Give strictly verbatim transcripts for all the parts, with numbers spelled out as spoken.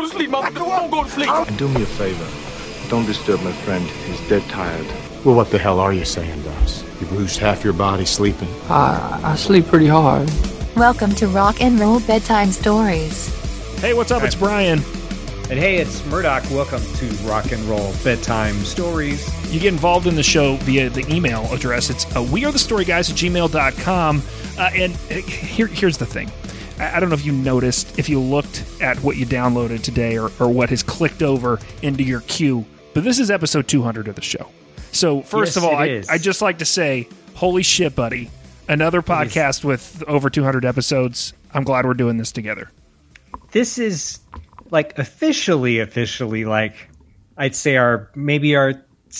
to sleep, man. Don't go to sleep. And do me a favor. Don't disturb my friend. He's dead tired. Well, what the hell are you saying, Doss? You've lose half your body sleeping. I, I sleep pretty hard. Welcome to Rock and Roll Bedtime Stories. Hey, what's up? It's Brian. And hey, it's Murdoch. Welcome to Rock and Roll Bedtime Stories. You get involved in the show via the email address. It's uh, wearethestoryguys at gmail dot com. Uh, and here, here's the thing. I, I don't know if you noticed, if you looked at what you downloaded today or, or what has clicked over into your queue, but this is episode two hundred of the show. So first yes, of all, I, I just like to say, holy shit, buddy. Another podcast with over two hundred episodes. I'm glad we're doing this together. This is like officially, officially, like I'd say our maybe our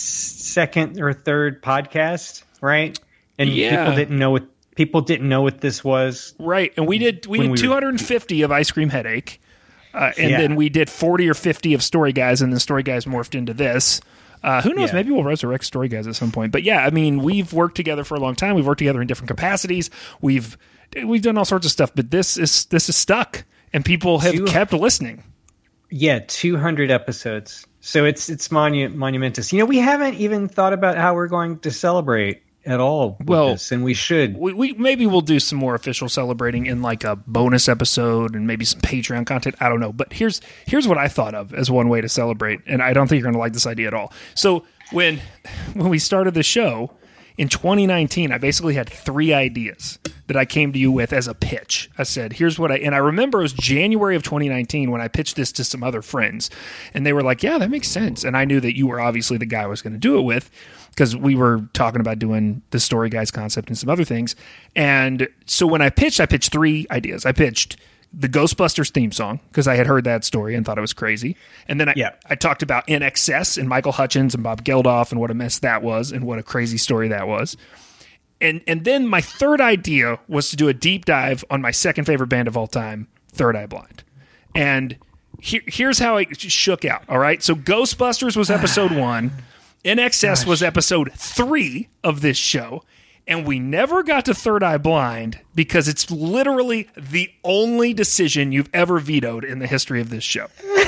second or third podcast, right? And yeah. people didn't know what people didn't know what this was, right? And we did we did we two hundred fifty were... of Ice Cream Headache, uh, and yeah. then we did forty or fifty of Story Guys, and then Story Guys morphed into this. Uh, who knows? Yeah. Maybe we'll resurrect Story Guys at some point. But yeah, I mean, we've worked together for a long time. We've worked together in different capacities. We've we've done all sorts of stuff. But this is this is stuck, and people have Two... kept listening. Yeah, two hundred episodes. So it's it's monu- monumentous. You know, we haven't even thought about how we're going to celebrate at all with well, this, and we should. We, we maybe we'll do some more official celebrating in like a bonus episode and maybe some Patreon content. I don't know. But here's here's what I thought of as one way to celebrate, and I don't think you're going to like this idea at all. So when when we started the show in twenty nineteen, I basically had three ideas that I came to you with as a pitch. I said, here's what I, and I remember it was January of twenty nineteen when I pitched this to some other friends, and they were like, yeah, that makes sense. And I knew that you were obviously the guy I was going to do it with, because we were talking about doing the Story Guys concept and some other things. And so when I pitched, I pitched three ideas. I pitched the Ghostbusters theme song, because I had heard that story and thought it was crazy. And then I, yeah. I talked about N X S and Michael Hutchins and Bob Geldof and what a mess that was and what a crazy story that was. And and then my third idea was to do a deep dive on my second favorite band of all time, Third Eye Blind. And he, here's how it shook out, all right? So Ghostbusters was episode one. N X S Gosh. was episode three of this show. And we never got to Third Eye Blind because it's literally the only decision you've ever vetoed in the history of this show.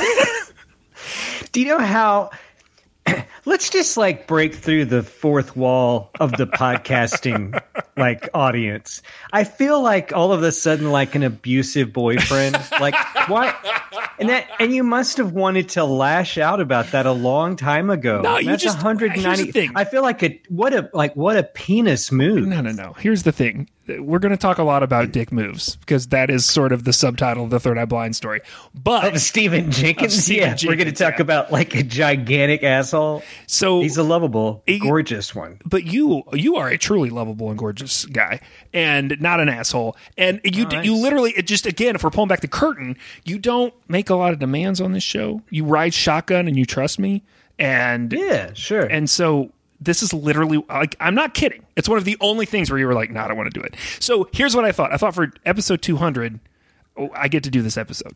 Do you know how... Let's just like break through the fourth wall of the podcasting like audience. I feel like all of a sudden like an abusive boyfriend. Like why? And that and you must have wanted to lash out about that a long time ago. No, and you that's just one hundred ninety. I feel like a what a like what a penis move. No, no, no. Here's the thing. We're going to talk a lot about dick moves because that is sort of the subtitle of the Third Eye Blind story. But of Stephen Jenkins, of Stephen yeah, Jenkins, we're going to talk yeah. about like a gigantic asshole. So he's a lovable, it, gorgeous one. But you, you are a truly lovable and gorgeous guy, and not an asshole. And you, nice. you literally, it just again, if we're pulling back the curtain, you don't make a lot of demands on this show. You ride shotgun and you trust me, and yeah, sure. And so. This is literally, like, I'm not kidding. It's one of the only things where you were like, no, nah, I don't want to do it. So here's what I thought. I thought for episode two hundred, oh, I get to do this episode.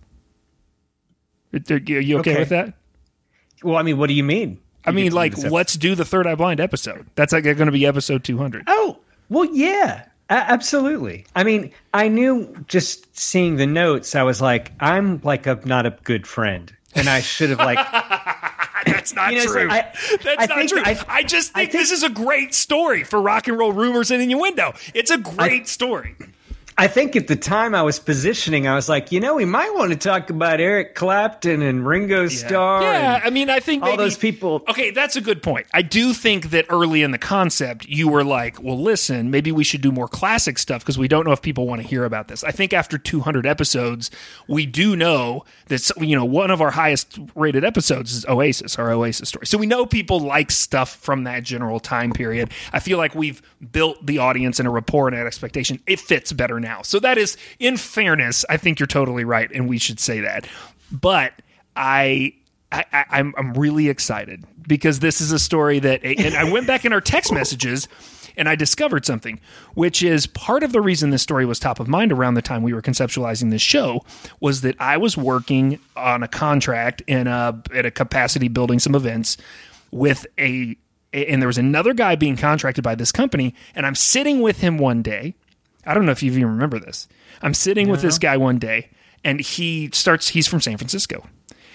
Are you okay, okay with that? Well, I mean, what do you mean? You I mean, like, do let's do the Third Eye Blind episode. That's like going to be episode two hundred. Oh, well, yeah, a- absolutely. I mean, I knew just seeing the notes, I was like, I'm like a not a good friend. And I should have like... That's not you know, true. I, That's I not true. I, I just think, I think this is a great story for Rock and Roll Rumors and Innuendo. It's a great I, story. I think at the time I was positioning, I was like, you know, we might want to talk about Eric Clapton and Ringo yeah. Starr. Yeah, I mean, I think all maybe, those people. Okay, that's a good point. I do think that early in the concept, you were like, well, listen, maybe we should do more classic stuff because we don't know if people want to hear about this. I think after two hundred episodes, we do know that, you know, one of our highest rated episodes is Oasis, our Oasis story. So we know people like stuff from that general time period. I feel like we've built the audience and a rapport and an expectation. It fits better now. So that is, in fairness, I think you're totally right, and we should say that. But I, I, I I'm I'm really excited because this is a story that, and I went back in our text messages and I discovered something, which is part of the reason this story was top of mind around the time we were conceptualizing this show was that I was working on a contract in a at a capacity building some events with a, and there was another guy being contracted by this company, and I'm sitting with him one day. I don't know if you even remember this. I'm sitting yeah. with this guy one day, and he starts, he's from San Francisco.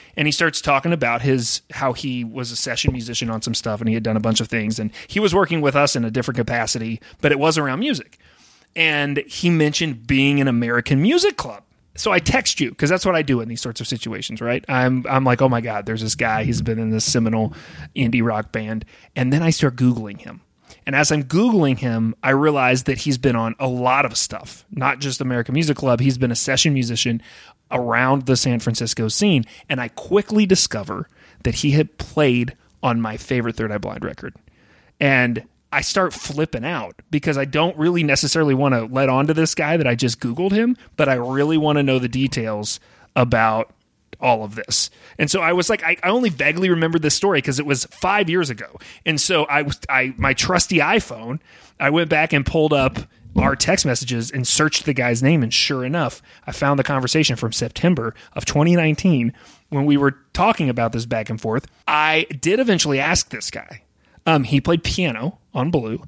And he starts talking about his how he was a session musician on some stuff, and he had done a bunch of things, and he was working with us in a different capacity, but it was around music. And he mentioned being in American Music Club. So I text you, because that's what I do in these sorts of situations, right? I'm I'm like, oh my God, there's this guy. He's been in this seminal indie rock band. And then I start Googling him. And as I'm Googling him, I realize that he's been on a lot of stuff, not just American Music Club. He's been a session musician around the San Francisco scene. And I quickly discover that he had played on my favorite Third Eye Blind record. And I start flipping out because I don't really necessarily want to let on to this guy that I just Googled him, but I really want to know the details about all of this. And so I was like, I, I only vaguely remembered this story because it was five years ago. And so I was, I, my trusty iPhone, I went back and pulled up our text messages and searched the guy's name. And sure enough, I found the conversation from September of twenty nineteen when we were talking about this back and forth. I did eventually ask this guy. Um, he played piano on Blue,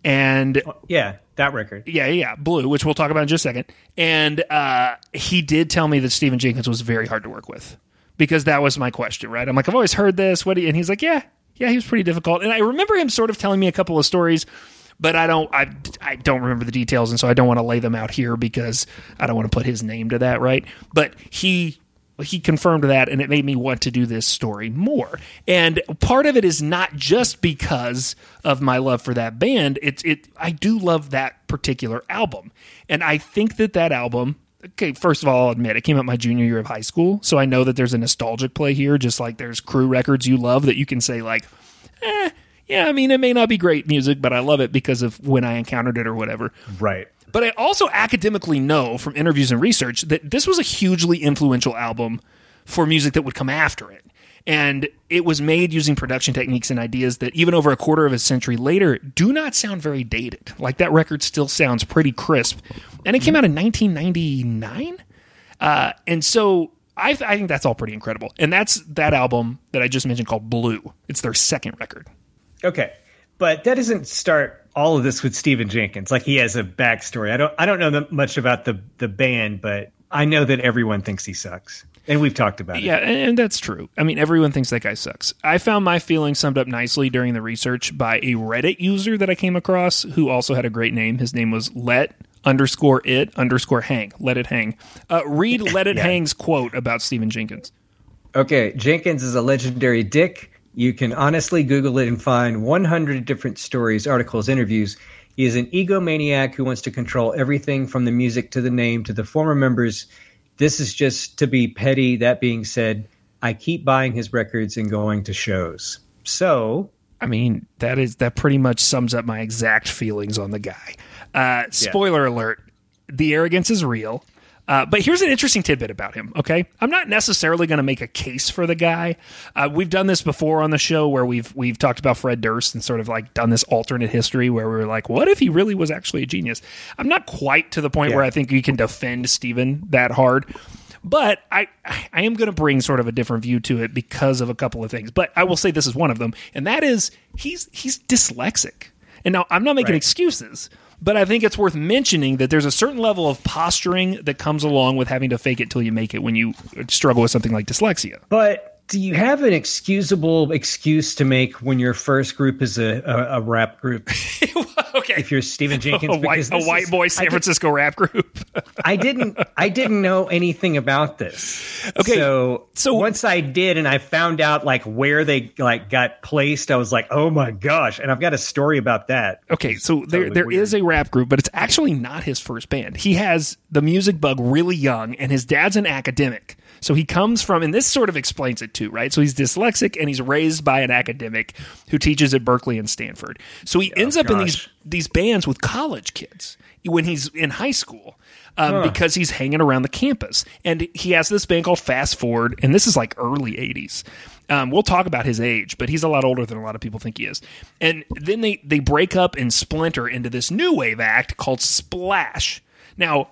and yeah, that record. Yeah, yeah, Blue, which we'll talk about in just a second. And uh, he did tell me that Stephen Jenkins was very hard to work with, because that was my question, right? I'm like, I've always heard this. What? Do you? And he's like, yeah, yeah, he was pretty difficult. And I remember him sort of telling me a couple of stories, but I don't, I, I don't remember the details, and so I don't want to lay them out here because I don't want to put his name to that, right? But he. He confirmed that, and it made me want to do this story more. And part of it is not just because of my love for that band. It's it. I do love that particular album, and I think that that album. Okay, first of all, I'll admit it came out my junior year of high school, so I know that there's a nostalgic play here. Just like there's Crew records you love that you can say like, eh, yeah. I mean, it may not be great music, but I love it because of when I encountered it or whatever. Right. But I also academically know from interviews and research that this was a hugely influential album for music that would come after it. And it was made using production techniques and ideas that even over a quarter of a century later do not sound very dated. Like that record still sounds pretty crisp. And it came out in nineteen ninety-nine. Uh, and so I, I think that's all pretty incredible. And that's that album that I just mentioned called Blue. It's their second record. Okay. But that doesn't start all of this with Stephen Jenkins. Like, he has a backstory. I don't I don't know that much about the, the band, but I know that everyone thinks he sucks. And we've talked about it. Yeah, and that's true. I mean, everyone thinks that guy sucks. I found my feelings summed up nicely during the research by a Reddit user that I came across who also had a great name. His name was Let underscore it underscore hang. Let it hang. Uh, read Let it yeah. hang's quote about Stephen Jenkins. Okay, Jenkins is a legendary dick. You can honestly Google it and find one hundred different stories, articles, interviews. He is an egomaniac who wants to control everything from the music to the name to the former members. This is just to be petty. That being said, I keep buying his records and going to shows. So, I mean, that is that pretty much sums up my exact feelings on the guy. Uh, spoiler yeah. alert, the arrogance is real. Uh, but here's an interesting tidbit about him, okay? I'm not necessarily going to make a case for the guy. Uh, we've done this before on the show where we've we've talked about Fred Durst and sort of like done this alternate history where we were like, what if he really was actually a genius? I'm not quite to the point yeah. where I think you can defend Stephen that hard. But I, I am going to bring sort of a different view to it because of a couple of things. But I will say this is one of them, and that is he's he's dyslexic. And now I'm not making right. excuses, but I think it's worth mentioning that there's a certain level of posturing that comes along with having to fake it till you make it when you struggle with something like dyslexia. But do you have an excusable excuse to make when your first group is a, a, a rap group? Okay. If you're Stephen Jenkins, a white, a white is, boy San Francisco rap group. I didn't, I didn't know anything about this. Okay. So, so once I did, and I found out like where they like got placed, I was like, oh my gosh! And I've got a story about that. Okay. So there, totally there weird. is a rap group, but it's actually not his first band. He has the music bug really young, and his dad's an academic. So he comes from, and this sort of explains it too, right? So he's dyslexic and he's raised by an academic who teaches at Berkeley and Stanford. So he oh, ends up gosh. in these these bands with college kids when he's in high school um, huh. because he's hanging around the campus. And he has this band called Fast Forward, and this is like early eighties. Um, we'll talk about his age, but he's a lot older than a lot of people think he is. And then they, they break up and splinter into this new wave act called Splash. Now...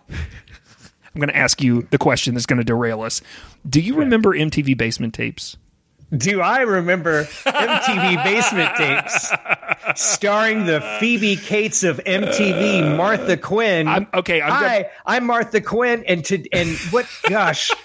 I'm going to ask you the question that's going to derail us. Do you remember M T V Basement Tapes? Do I remember M T V Basement Tapes starring the Phoebe Cates of M T V, Martha Quinn? I'm, okay, I'm Hi, gonna... I'm Martha Quinn, and to and what? Gosh,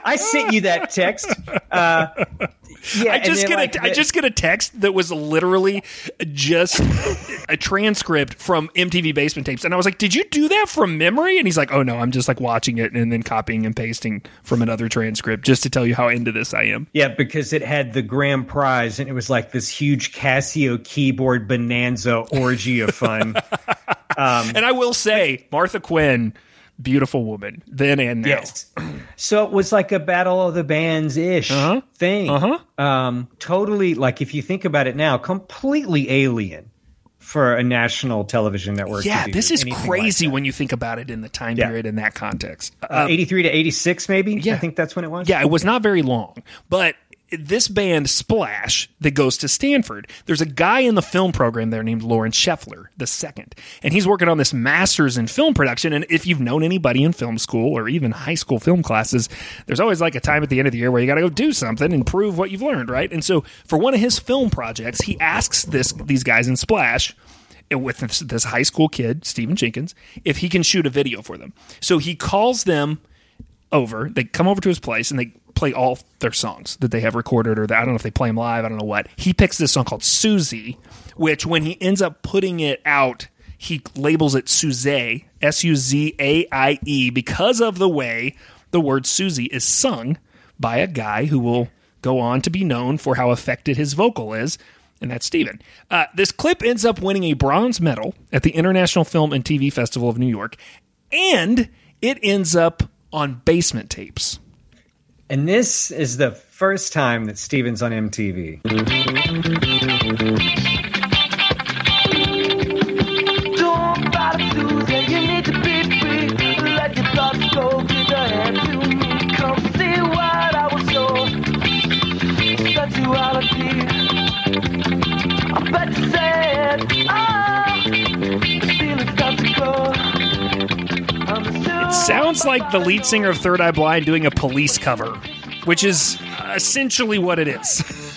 I sent you that text. Uh, yeah, I just get like a, I just get a text that was literally just a transcript from M T V Basement Tapes, and I was like, "Did you do that from memory?" And he's like, "Oh no, I'm just like watching it and then copying and pasting from another transcript just to tell you how into this I am." Yeah, because it had the grand prize, and it was like this huge Casio keyboard bonanza orgy of fun. um, and I will say, Martha Quinn, beautiful woman, then and now. Yes. So it was like a Battle of the Bands ish uh-huh. thing. Uh-huh. Um, totally, like if you think about it now, completely alien for a national television network. Yeah, to do this is crazy like when you think about it in the time yeah. period in that context. Uh, Uh, eighty-three to eighty-six, maybe? Yeah. I think that's when it was. Yeah, it was not very long, but this band Splash that goes to Stanford, there's a guy in the film program there named Lawrence Scheffler the second, and he's working on this master's in film production. And if you've known anybody in film school or even high school film classes, there's always like a time at the end of the year where you got to go do something and prove what you've learned, right? And so for one of his film projects, he asks this these guys in Splash, with this, this high school kid, Stephen Jenkins, if he can shoot a video for them. So he calls them over. They come over to his place and they play all their songs that they have recorded, or that, I don't know if they play them live. I don't know what. He picks this song called Susie, which when he ends up putting it out, he labels it Suzaie, S U Z A I E, because of the way the word Susie is sung by a guy who will go on to be known for how affected his vocal is, and that's Steven. Uh, this clip ends up winning a bronze medal at the International Film and T V Festival of New York, and it ends up on Basement Tapes. And this is the first time that Steven's on M T V. Don't fight it, Susan, you need to be free. Let your thoughts go, give your hand to me. Come see what I will show. Sensuality. I bet you said, ah, the feeling starts to grow. It sounds like the lead singer of Third Eye Blind doing a Police cover, which is essentially what it is.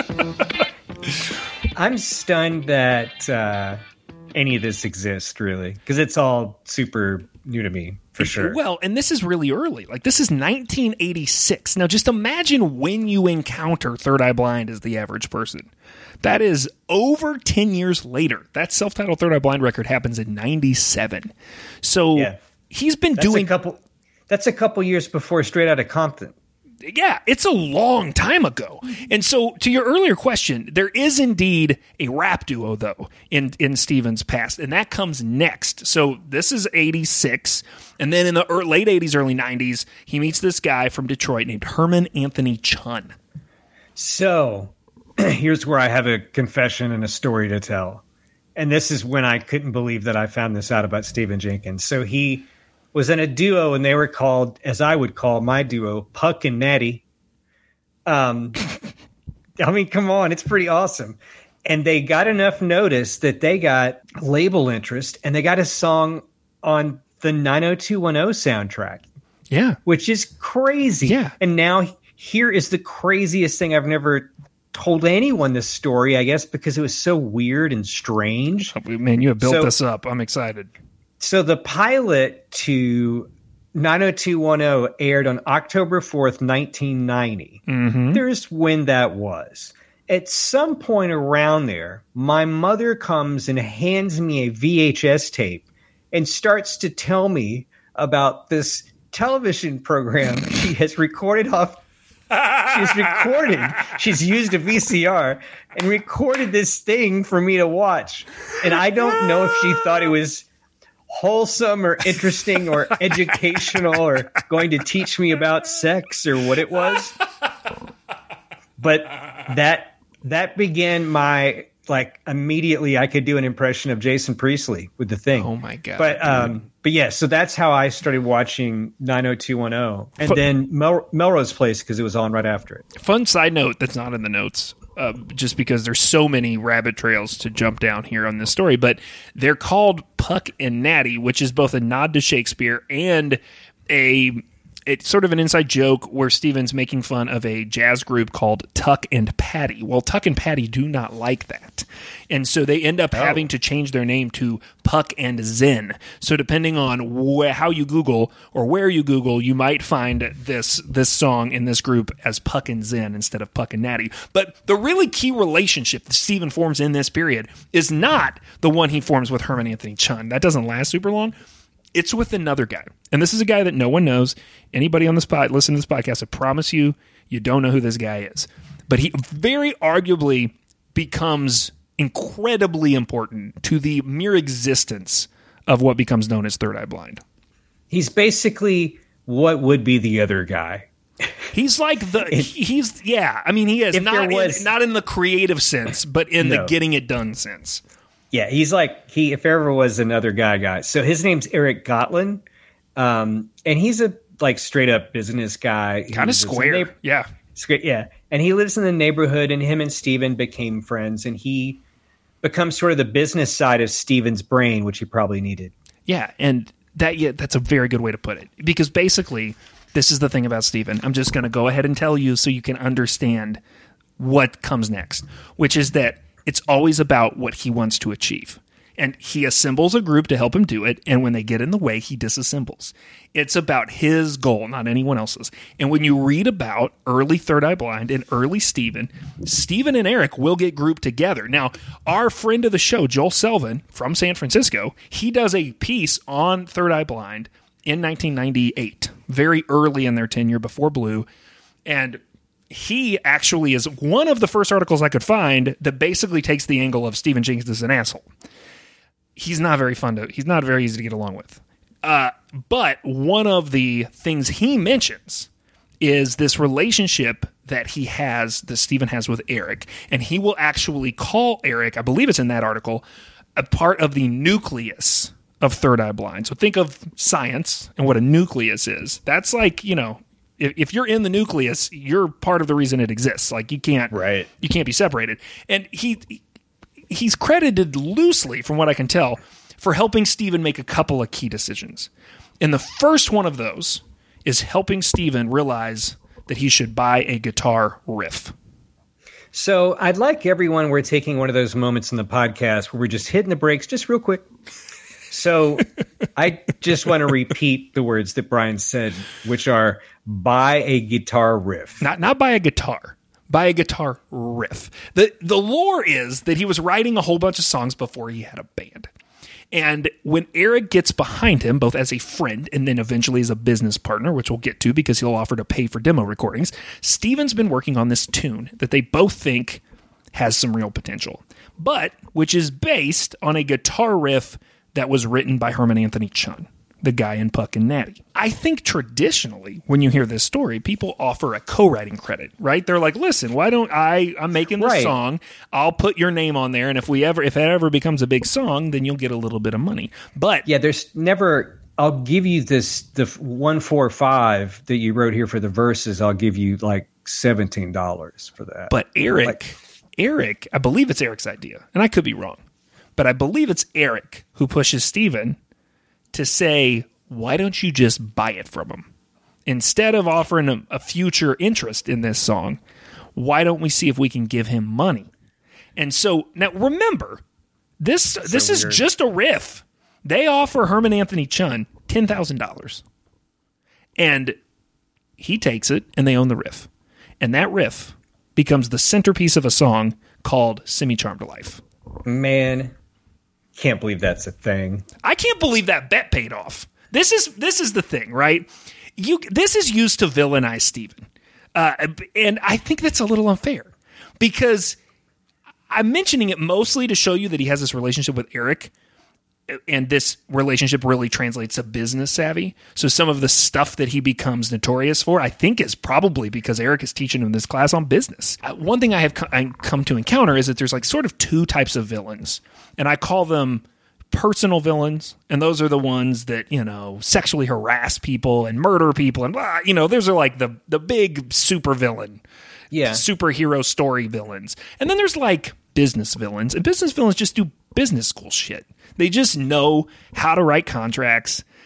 I'm stunned that uh, any of this exists, really, because it's all super new to me, for sure. Well, and this is really early. Like, this is nineteen eighty-six. Now, just imagine when you encounter Third Eye Blind as the average person. That is over ten years later. That self-titled Third Eye Blind record happens in ninety-seven. So Yeah. he's been That's doing... a couple. That's a couple years before Straight Outta Compton. Yeah, it's a long time ago. And so, to your earlier question, there is indeed a rap duo, though, in, in Steven's past, and that comes next. So, this is eighty-six, and then in the early, late eighties, early nineties, he meets this guy from Detroit named Herman Anthony Chun. So, here's where I have a confession and a story to tell. And this is when I couldn't believe that I found this out about Stephen Jenkins. So, he was in a duo, and they were called, as I would call my duo, Puck and Natty. Um, I mean, come on, it's pretty awesome. And they got enough notice that they got label interest, and they got a song on the nine oh two one oh soundtrack. Yeah. Which is crazy. Yeah. And now here is the craziest thing. I've never told anyone this story, I guess, because it was so weird and strange. Man, you have built So- this up. I'm excited. So the pilot to nine oh two one oh aired on October fourth, nineteen ninety. Mm-hmm. There's when that was. At some point around there, my mother comes and hands me a V H S tape and starts to tell me about this television program she has recorded off. She's recorded. She's used a V C R and recorded this thing for me to watch. And I don't know if she thought it was wholesome or interesting or educational or going to teach me about sex or what it was. But that that began my, like, immediately I could do an impression of Jason Priestley with The Thing. Oh my God. But um but yeah, so that's how I started watching nine oh two one oh. And Fu- then Mel- Melrose Place, because it was on right after it. Fun side note that's not in the notes, uh, just because there's so many rabbit trails to jump down here on this story, but they're called Puck and Natty, which is both a nod to Shakespeare and a it's sort of an inside joke where Steven's making fun of a jazz group called Tuck and Patty. Well, Tuck and Patty do not like that. And so they end up oh. having to change their name to Puck and Zen. So depending on wh- how you Google or where you Google, you might find this this song in this group as Puck and Zen instead of Puck and Natty. But the really key relationship that Steven forms in this period is not the one he forms with Herman Anthony Chun. That doesn't last super long. It's with another guy. And this is a guy that no one knows. Anybody on the spot, listen to this podcast, I promise you, you don't know who this guy is. But he very arguably becomes incredibly important to the mere existence of what becomes known as Third Eye Blind. He's basically what would be the other guy. He's like the, if, he's, yeah, I mean, he is not, was, in, not in the creative sense, but in no. the getting it done sense. Yeah, he's like, he if ever was another guy guy. So his name's Eric Gotlin, um, and he's a like straight up business guy. Kind of square, neighbor- yeah. Yeah, and he lives in the neighborhood, and him and Steven became friends, and he becomes sort of the business side of Steven's brain, which he probably needed. Yeah, and that yeah, that's a very good way to put it. Because basically, this is the thing about Steven. I'm just going to go ahead and tell you so you can understand what comes next, which is that it's always about what he wants to achieve. And he assembles a group to help him do it, and when they get in the way, he disassembles. It's about his goal, not anyone else's. And when you read about early Third Eye Blind and early Steven, Steven and Eric will get grouped together. Now, our friend of the show, Joel Selvin from San Francisco, he does a piece on Third Eye Blind in nineteen ninety-eight, very early in their tenure before Blue, and he actually is one of the first articles I could find that basically takes the angle of Stephen Jenkins as an asshole. He's not very fun to, he's not very easy to get along with. Uh, but one of the things he mentions is this relationship that he has, that Steven has with Eric. And he will actually call Eric, I believe it's in that article, a part of the nucleus of Third Eye Blind. So think of science and what a nucleus is. That's like, you know, if, if you're in the nucleus, you're part of the reason it exists. Like you can't, right. you can't be separated. And he, he's credited loosely, from what I can tell, for helping Steven make a couple of key decisions. And the first one of those is helping Steven realize that he should buy a guitar riff. So I'd like everyone, we're taking one of those moments in the podcast where we're just hitting the brakes just real quick. So I just want to repeat the words that Brian said, which are buy a guitar riff. Not not buy a guitar. Buy a guitar riff. The the lore is that he was writing a whole bunch of songs before he had a band. And when Eric gets behind him, both as a friend and then eventually as a business partner, which we'll get to because he'll offer to pay for demo recordings, Steven's been working on this tune that they both think has some real potential, but which is based on a guitar riff that was written by Herman Anthony Chun, the guy in Puck and Natty. I think traditionally, when you hear this story, people offer a co-writing credit, right? They're like, listen, why don't I, I'm making this right. song, I'll put your name on there, and if we ever, if it ever becomes a big song, then you'll get a little bit of money. But yeah, there's never, I'll give you this, the one, four, five that you wrote here for the verses, I'll give you like seventeen dollars for that. But Eric, like, Eric, I believe it's Eric's idea, and I could be wrong, but I believe it's Eric who pushes Steven to say, why don't you just buy it from him? Instead of offering him a future interest in this song, why don't we see if we can give him money? And so, now remember, this That's this so is weird. just a riff. They offer Herman Anthony Chun ten thousand dollars. And he takes it, and they own the riff. And that riff becomes the centerpiece of a song called Semi-Charmed Life. Man, can't believe that's a thing. I can't believe that bet paid off. This is this is the thing, right? You this is used to villainize Steven. Uh, and I think that's a little unfair because I'm mentioning it mostly to show you that he has this relationship with Eric, and this relationship really translates to business savvy. So some of the stuff that he becomes notorious for, I think, is probably because Eric is teaching him this class on business. Uh, one thing I have co- I come to encounter is that there's like sort of two types of villains, and I call them personal villains, and those are the ones that, you know, sexually harass people and murder people, and blah, you know, those are like the the big super villain, yeah, superhero story villains. And then there's like business villains, and business villains just do business school shit. They just know how to write contracts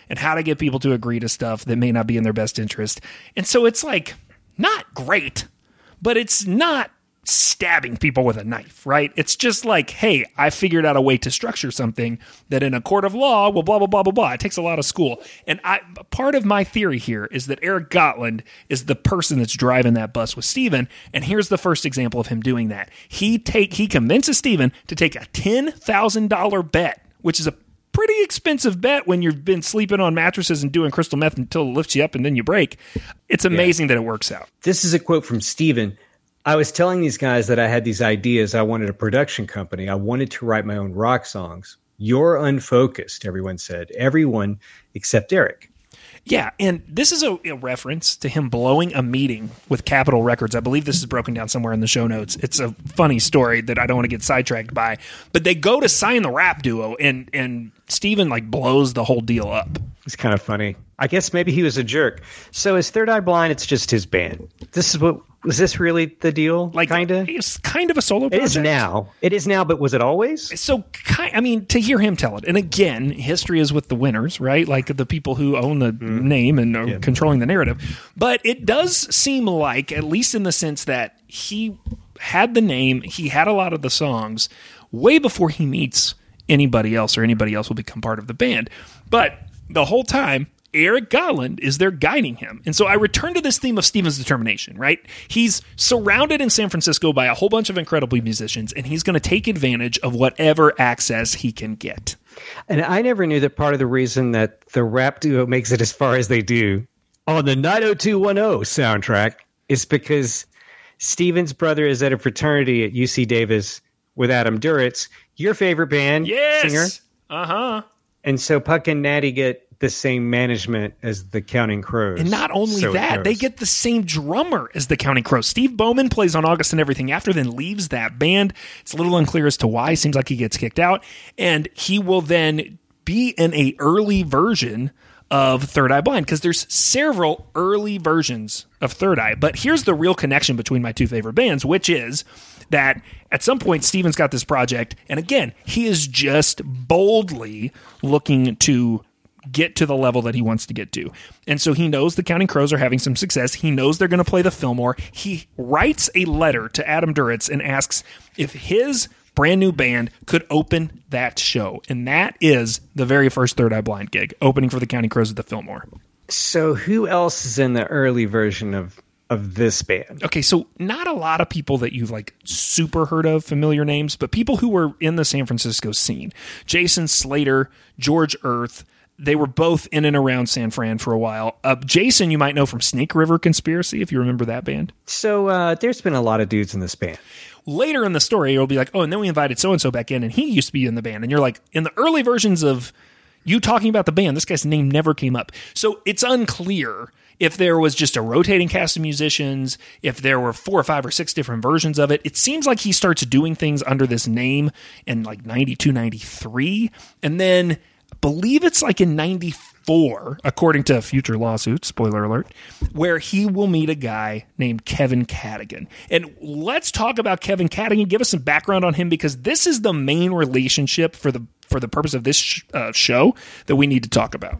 and how to get people to agree to stuff that may not be in their best interest. And so it's like not great, but it's not stabbing people with a knife, right? It's just like, hey, I figured out a way to structure something that in a court of law will blah, blah, blah, blah, blah. It takes a lot of school. And I, part of my theory here is that Eric Gotland is the person that's driving that bus with Steven. And here's the first example of him doing that. He take he convinces Steven to take a ten thousand dollars bet, which is a pretty expensive bet when you've been sleeping on mattresses and doing crystal meth until it lifts you up and then you break. It's amazing yeah. that it works out. This is a quote from Steven. I was telling these guys that I had these ideas. I wanted a production company. I wanted to write my own rock songs. You're unfocused, everyone said. Everyone except Eric. Yeah, and this is a, a reference to him blowing a meeting with Capitol Records. I believe this is broken down somewhere in the show notes. It's a funny story that I don't want to get sidetracked by. But they go to sign the rap duo, and, and Steven like blows the whole deal up. It's kind of funny. I guess maybe he was a jerk. So is Third Eye Blind, it's just his band. This is what... Was this really the deal? Like, kind of? It's kind of a solo project. It is now. It is now, but was it always? So, I mean, to hear him tell it, and again, history is with the winners, right? Like the people who own the mm. name and are yeah. controlling the narrative. But it does seem like, at least in the sense that he had the name, he had a lot of the songs way before he meets anybody else or anybody else will become part of the band. But the whole time, Eric Gotland is there guiding him. And so I return to this theme of Steven's determination, right? He's surrounded in San Francisco by a whole bunch of incredible musicians, and he's going to take advantage of whatever access he can get. And I never knew that part of the reason that the rap duo makes it as far as they do on the nine oh two one oh soundtrack is because Steven's brother is at a fraternity at U C Davis with Adam Duritz, your favorite band, yes! singer. Uh-huh. And so Puck and Natty get the same management as the Counting Crows. And not only so that, they get the same drummer as the Counting Crows. Steve Bowman plays on August and Everything After, then leaves that band. It's a little unclear as to why. Seems like he gets kicked out. And he will then be in a early version of Third Eye Blind, because there's several early versions of Third Eye. But here's the real connection between my two favorite bands, which is that at some point Steven's got this project, and again, he is just boldly looking to get to the level that he wants to get to. And so he knows the Counting Crows are having some success. He knows they're going to play the Fillmore. He writes a letter to Adam Duritz and asks if his brand new band could open that show. And that is the very first Third Eye Blind gig, opening for the Counting Crows at the Fillmore. So who else is in the early version of of this band? Okay, so not a lot of people that you've like super heard of, familiar names, but people who were in the San Francisco scene. Jason Slater, George Earth, they were both in and around San Fran for a while. Uh, Jason, you might know from Snake River Conspiracy, if you remember that band. So uh, there's been a lot of dudes in this band. Later in the story, it'll be like, oh, and then we invited so-and-so back in, and he used to be in the band. And you're like, in the early versions of you talking about the band, this guy's name never came up. So it's unclear if there was just a rotating cast of musicians, if there were four or five or six different versions of it. It seems like he starts doing things under this name in like ninety-two, ninety-three, and then I believe it's like in ninety-four, according to future lawsuits, spoiler alert, where he will meet a guy named Kevin Cadigan. And let's talk about Kevin Cadigan. Give us some background on him, because this is the main relationship for the for the purpose of this sh- uh, show that we need to talk about.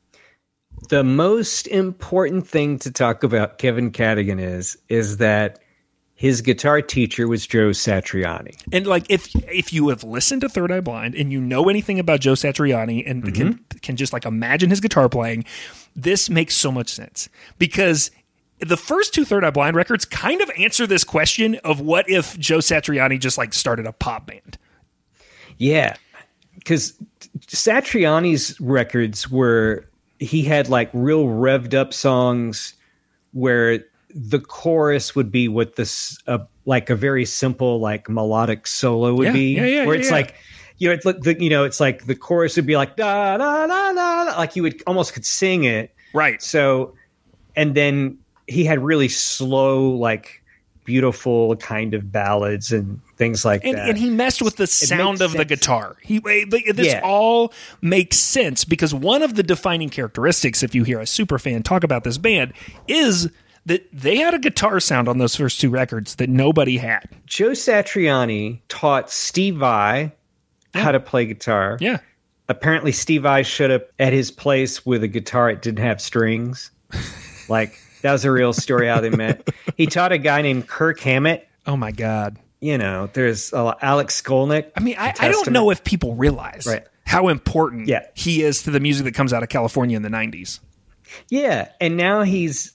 The most important thing to talk about Kevin Cadigan is, is that his guitar teacher was Joe Satriani. And like, if if you have listened to Third Eye Blind and you know anything about Joe Satriani and mm-hmm. can can just like imagine his guitar playing, this makes so much sense, because the first two Third Eye Blind records kind of answer this question of what if Joe Satriani just like started a pop band. Yeah, because Satriani's records were, he had like real revved up songs where the chorus would be what this, uh, like a very simple, like melodic solo would yeah, be, yeah, yeah, where yeah, it's yeah. like, you know, it's like the, you know, it's like the chorus would be like da da da da, da, like you would almost could sing it, right? So, and then he had really slow, like beautiful kind of ballads and things like and, that. And he messed with the sound of sense. the guitar. He This yeah. all makes sense, because one of the defining characteristics, if you hear a super fan talk about this band, is that they had a guitar sound on those first two records that nobody had. Joe Satriani taught Steve Vai yeah. how to play guitar. Yeah. apparently Steve Vai showed up at his place with a guitar that didn't have strings. Like, that was a real story how they met. He taught a guy named Kirk Hammett. Oh, my God. You know, there's uh, Alex Skolnick. I mean, I, I don't know if people realize right. how important yeah. he is to the music that comes out of California in the nineties. Yeah, and now he's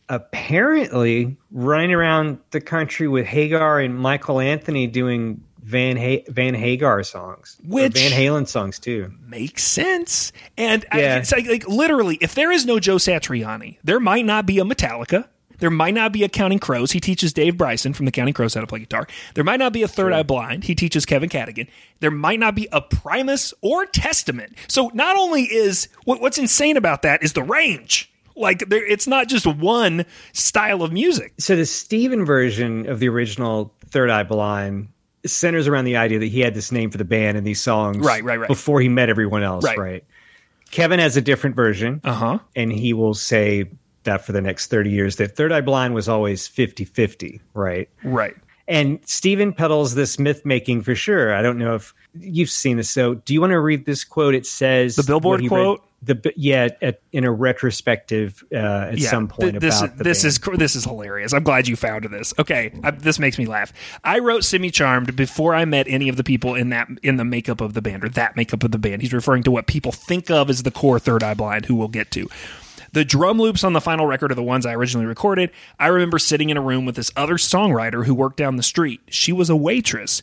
apparently running around the country with Hagar and Michael Anthony doing Van ha- Van Hagar songs, which Van Halen songs too. Makes sense. And yeah. I, it's like, like literally, if there is no Joe Satriani, there might not be a Metallica. There might not be a Counting Crows. He teaches Dave Bryson from the Counting Crows how to play guitar. There might not be a Third sure. Eye Blind. He teaches Kevin Cadigan. There might not be a Primus or Testament. So not only is what, what's insane about that is the range. Like, there, it's not just one style of music. So the Steven version of the original Third Eye Blind centers around the idea that he had this name for the band and these songs right, right, right. before he met everyone else, right? right? Kevin has a different version, uh-huh. and he will say that for the next thirty years, that Third Eye Blind was always fifty-fifty, right? Right. And Steven peddles this myth-making for sure. I don't know if you've seen this. So do you want to read this quote? It says... The Billboard quote? Read, the Yeah, at, in a retrospective uh, at yeah, some point th- this, about the this band. is This is hilarious. I'm glad you found this. Okay, I, this makes me laugh. I wrote Semi Charmed before I met any of the people in that in the makeup of the band, or that makeup of the band. He's referring to what people think of as the core Third Eye Blind, who we'll get to. The drum loops on the final record are the ones I originally recorded. I remember sitting in a room with this other songwriter who worked down the street. She was a waitress,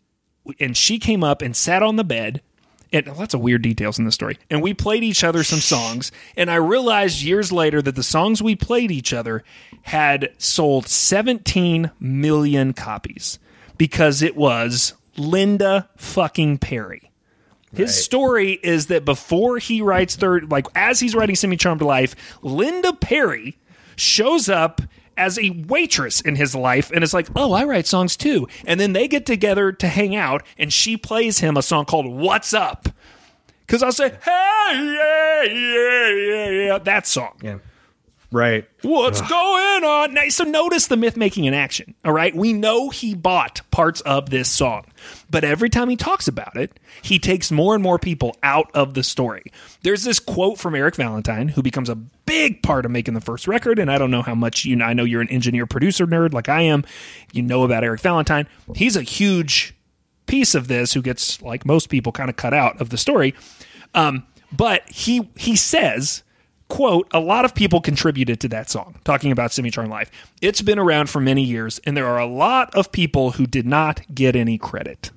and she came up and sat on the bed. And lots of weird details in the story. And we played each other some songs. And I realized years later that the songs we played each other had sold seventeen million copies because it was Linda fucking Perry. His right. story is that before he writes third, like as he's writing Semi-Charmed Life, Linda Perry shows up as a waitress in his life and is like, oh, I write songs too. And then they get together to hang out, and she plays him a song called What's Up? Because I'll say, hey, yeah, yeah, yeah, yeah, that song. Yeah. Right. What's Ugh. going on? Now, so notice the myth making in action. All right. We know he bought parts of this song, but every time he talks about it, he takes more and more people out of the story. There's this quote from Eric Valentine, who becomes a big part of making the first record. And I don't know how much you know. I know you're an engineer producer nerd like I am. You know about Eric Valentine. He's a huge piece of this who gets, like most people, kind of cut out of the story. Um, but he he says, quote, a lot of people contributed to that song, talking about Semi-Charmed Life. It's been around for many years, and there are a lot of people who did not get any credit.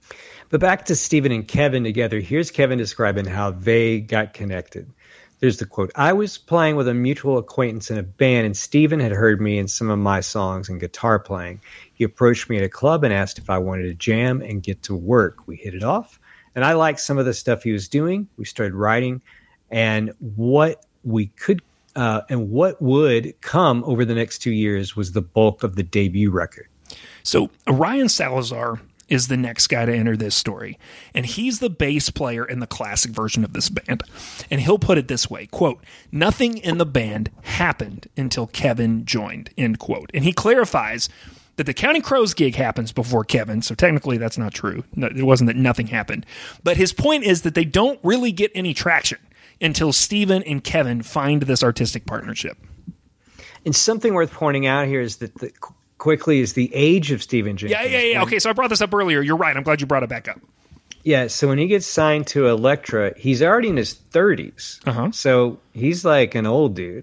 But back to Steven and Kevin together. Here's Kevin describing how they got connected. There's the quote. I was playing with a mutual acquaintance in a band, and Steven had heard me in some of my songs and guitar playing. He approached me at a club and asked if I wanted to jam and get to work. We hit it off, and I liked some of the stuff he was doing. We started writing, and what we could uh, and what would come over the next two years was the bulk of the debut record. So Ryan Salazar is the next guy to enter this story, and he's the bass player in the classic version of this band. And he'll put it this way, quote, nothing in the band happened until Kevin joined, end quote. And he clarifies that the Counting Crows gig happens before Kevin, so technically that's not true. No, it wasn't that nothing happened. But his point is that they don't really get any traction until Steven and Kevin find this artistic partnership. And something worth pointing out here is that the, quickly is the age of Steven Jenkins. Yeah, yeah, yeah. Okay, so I brought this up earlier. You're right. I'm glad you brought it back up. Yeah, so when he gets signed to Elektra, he's already in his thirties. Uh-huh. So he's like an old dude.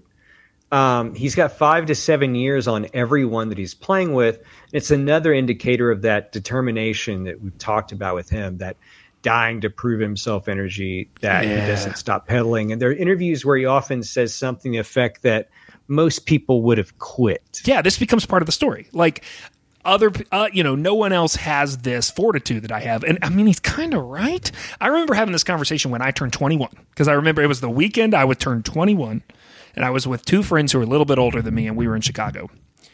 Um, he's got five to seven years on everyone that he's playing with. It's another indicator of that determination that we've talked about with him, that dying to prove himself energy, that yeah. he doesn't stop pedaling. And there are interviews where he often says something to the effect that most people would have quit. Yeah, this becomes part of the story. Like, other, uh, you know, no one else has this fortitude that I have. And I mean, he's kind of right. I remember having this conversation when I turned twenty-one, because I remember it was the weekend I would turn twenty-one, and I was with two friends who were a little bit older than me, and we were in Chicago.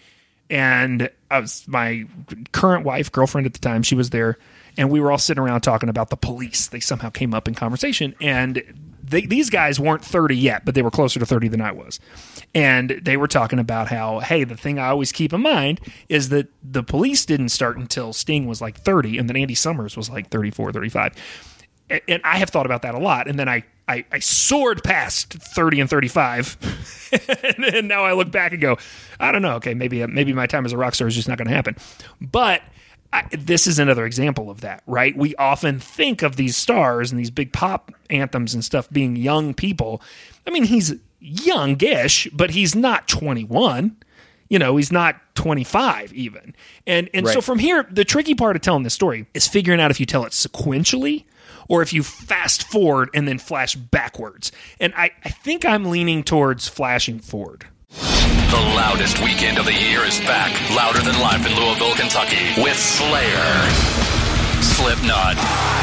And I was my current wife, girlfriend at the time, she was there, and we were all sitting around talking about the Police. They somehow came up in conversation, and they, these guys weren't thirty yet, but they were closer to thirty than I was. And they were talking about how, hey, the thing I always keep in mind is that the Police didn't start until Sting was like thirty, and then Andy Summers was like thirty-four, thirty-five. and I have thought about that a lot. And then I, I, I soared past thirty and thirty-five. And then now I look back and go, I don't know. Okay, maybe maybe my time as a rock star is just not going to happen. But I, this is another example of that, right? We often think of these stars and these big pop anthems and stuff being young people. I mean, he's youngish, but he's not twenty-one. You know, he's not twenty-five even. And and right. So from here, the tricky part of telling this story is figuring out if you tell it sequentially or if you fast forward and then flash backwards. And I, I think I'm leaning towards flashing forward. The loudest weekend of the year is back, louder than life in Louisville, Kentucky, with Slayer, Slipknot,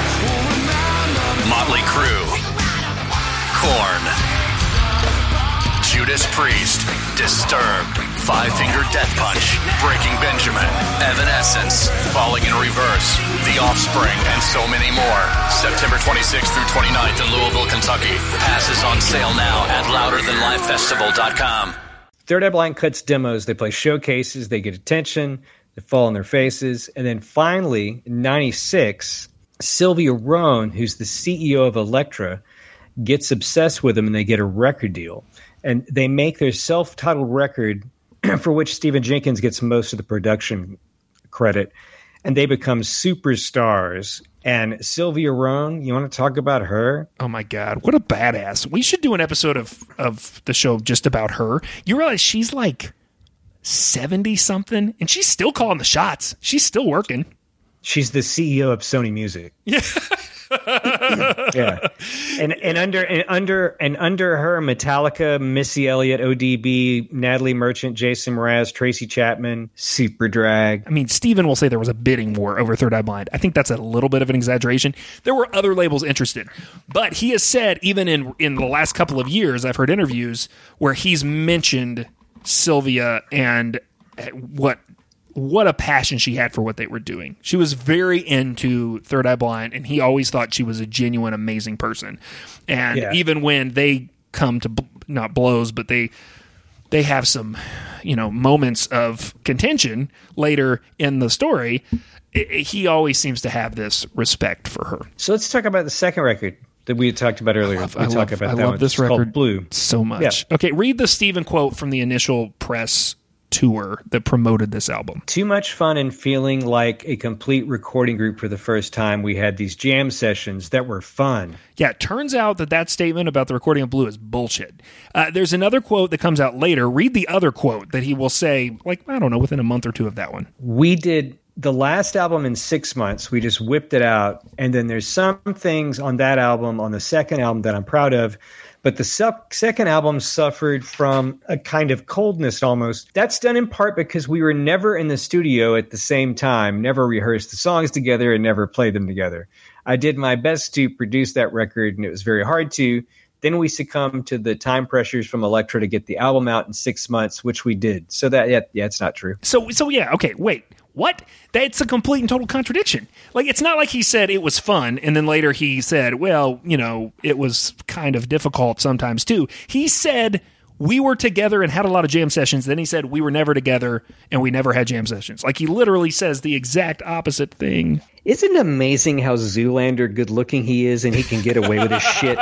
Motley Crue, Korn, Judas Priest, Disturbed, Five Finger Death Punch, Breaking Benjamin, Evanescence, Falling in Reverse, The Offspring, and so many more. September twenty-sixth through twenty-ninth in Louisville, Kentucky. Passes on sale now at louder than live festival dot com. Third Eye Blind cuts demos. They play showcases. They get attention. They fall on their faces. And then finally, in ninety-six, Sylvia Rhone, who's the C E O of Elektra, gets obsessed with them and they get a record deal. And they make their self-titled record for which Stephen Jenkins gets most of the production credit. And they become superstars. And Sylvia Rhone, you want to talk about her? Oh, my God. What a badass. We should do an episode of, of the show just about her. You realize she's like seventy-something, and she's still calling the shots. She's still working. She's the C E O of Sony Music. Yeah. Yeah. And and under and under and under her, Metallica, Missy Elliott, O D B, Natalie Merchant, Jason Mraz, Tracy Chapman, Superdrag. I mean, Steven will say there was a bidding war over Third Eye Blind. I think that's a little bit of an exaggeration. There were other labels interested. But he has said, even in in the last couple of years, I've heard interviews where he's mentioned Sylvia and what what a passion she had for what they were doing. She was very into Third Eye Blind, and he always thought she was a genuine, amazing person. And yeah. Even when they come to, not blows, but they they have some, you know, moments of contention later in the story, it, it, he always seems to have this respect for her. So let's talk about the second record that we had talked about earlier. I love, we I talk love, about I that love one. this It's record called Blue so much. Yeah. Okay, read the Steven quote from the initial press tour that promoted this album. Too much fun and feeling like a complete recording group for the first time. We had these jam sessions that were fun. Yeah, it turns out that that statement about the recording of Blue is bullshit. Uh, there's another quote that comes out later. Read the other quote that he will say, like, I don't know, within a month or two of that one. We did the last album in six months. We just whipped it out. And then there's some things on that album, on the second album, that I'm proud of. But the su- second album suffered from a kind of coldness almost. That's done in part because we were never in the studio at the same time, never rehearsed the songs together, and never played them together. I did my best to produce that record, and it was very hard to. Then we succumbed to the time pressures from Elektra to get the album out in six months, which we did. So that, yeah, yeah it's not true. So, so yeah, okay, wait. What? That's a complete and total contradiction. Like, it's not like he said it was fun, and then later he said, well, you know, it was kind of difficult sometimes too. He said we were together and had a lot of jam sessions. Then he said we were never together and we never had jam sessions. Like, he literally says the exact opposite thing. Isn't it amazing how Zoolander good looking he is and he can get away with his shit?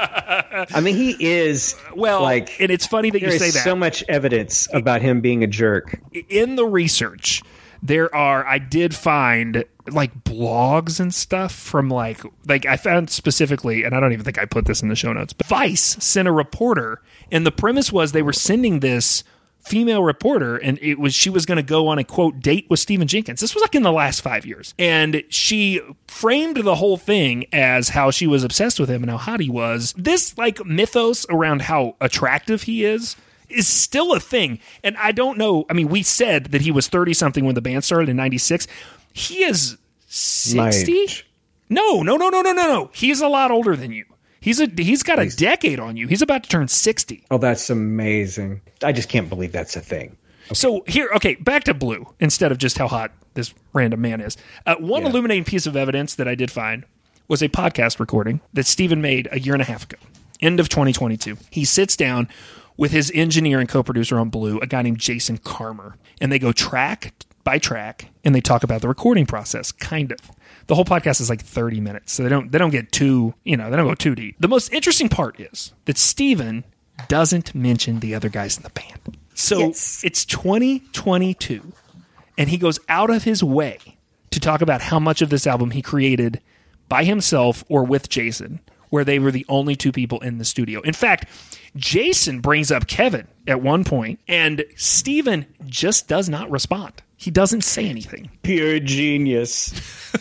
I mean, he is well, like, and it's funny that you say that. There's so much evidence about him being a jerk. In the research, there are, I did find like blogs and stuff from like, like I found specifically, and I don't even think I put this in the show notes, but Vice sent a reporter, and the premise was they were sending this female reporter, and it was, she was going to go on a quote date with Stephen Jenkins. This was like in the last five years. And she framed the whole thing as how she was obsessed with him and how hot he was. This like mythos around how attractive he is is still a thing. And I don't know. I mean, we said that he was thirty-something when the band started in ninety-six. He is sixty? No, no, no, no, no, no, no. He's a lot older than you. He's a he's got a He's, decade on you. He's about to turn sixty. Oh, that's amazing. I just can't believe that's a thing. Okay. So here, okay, back to Blue instead of just how hot this random man is. Uh, one yeah. illuminating piece of evidence that I did find was a podcast recording that Steven made a year and a half ago, end of twenty twenty-two. He sits down with his engineer and co-producer on Blue, a guy named Jason Carmer, and they go track by track, and they talk about the recording process, kind of. The whole podcast is like thirty minutes, so they don't they don't get too, you know, they don't go too deep. The most interesting part is that Steven doesn't mention the other guys in the band. So yes. It's twenty twenty-two, and he goes out of his way to talk about how much of this album he created by himself or with Jason, where they were the only two people in the studio. In fact, Jason brings up Kevin at one point, and Steven just does not respond. He doesn't say anything. Pure genius.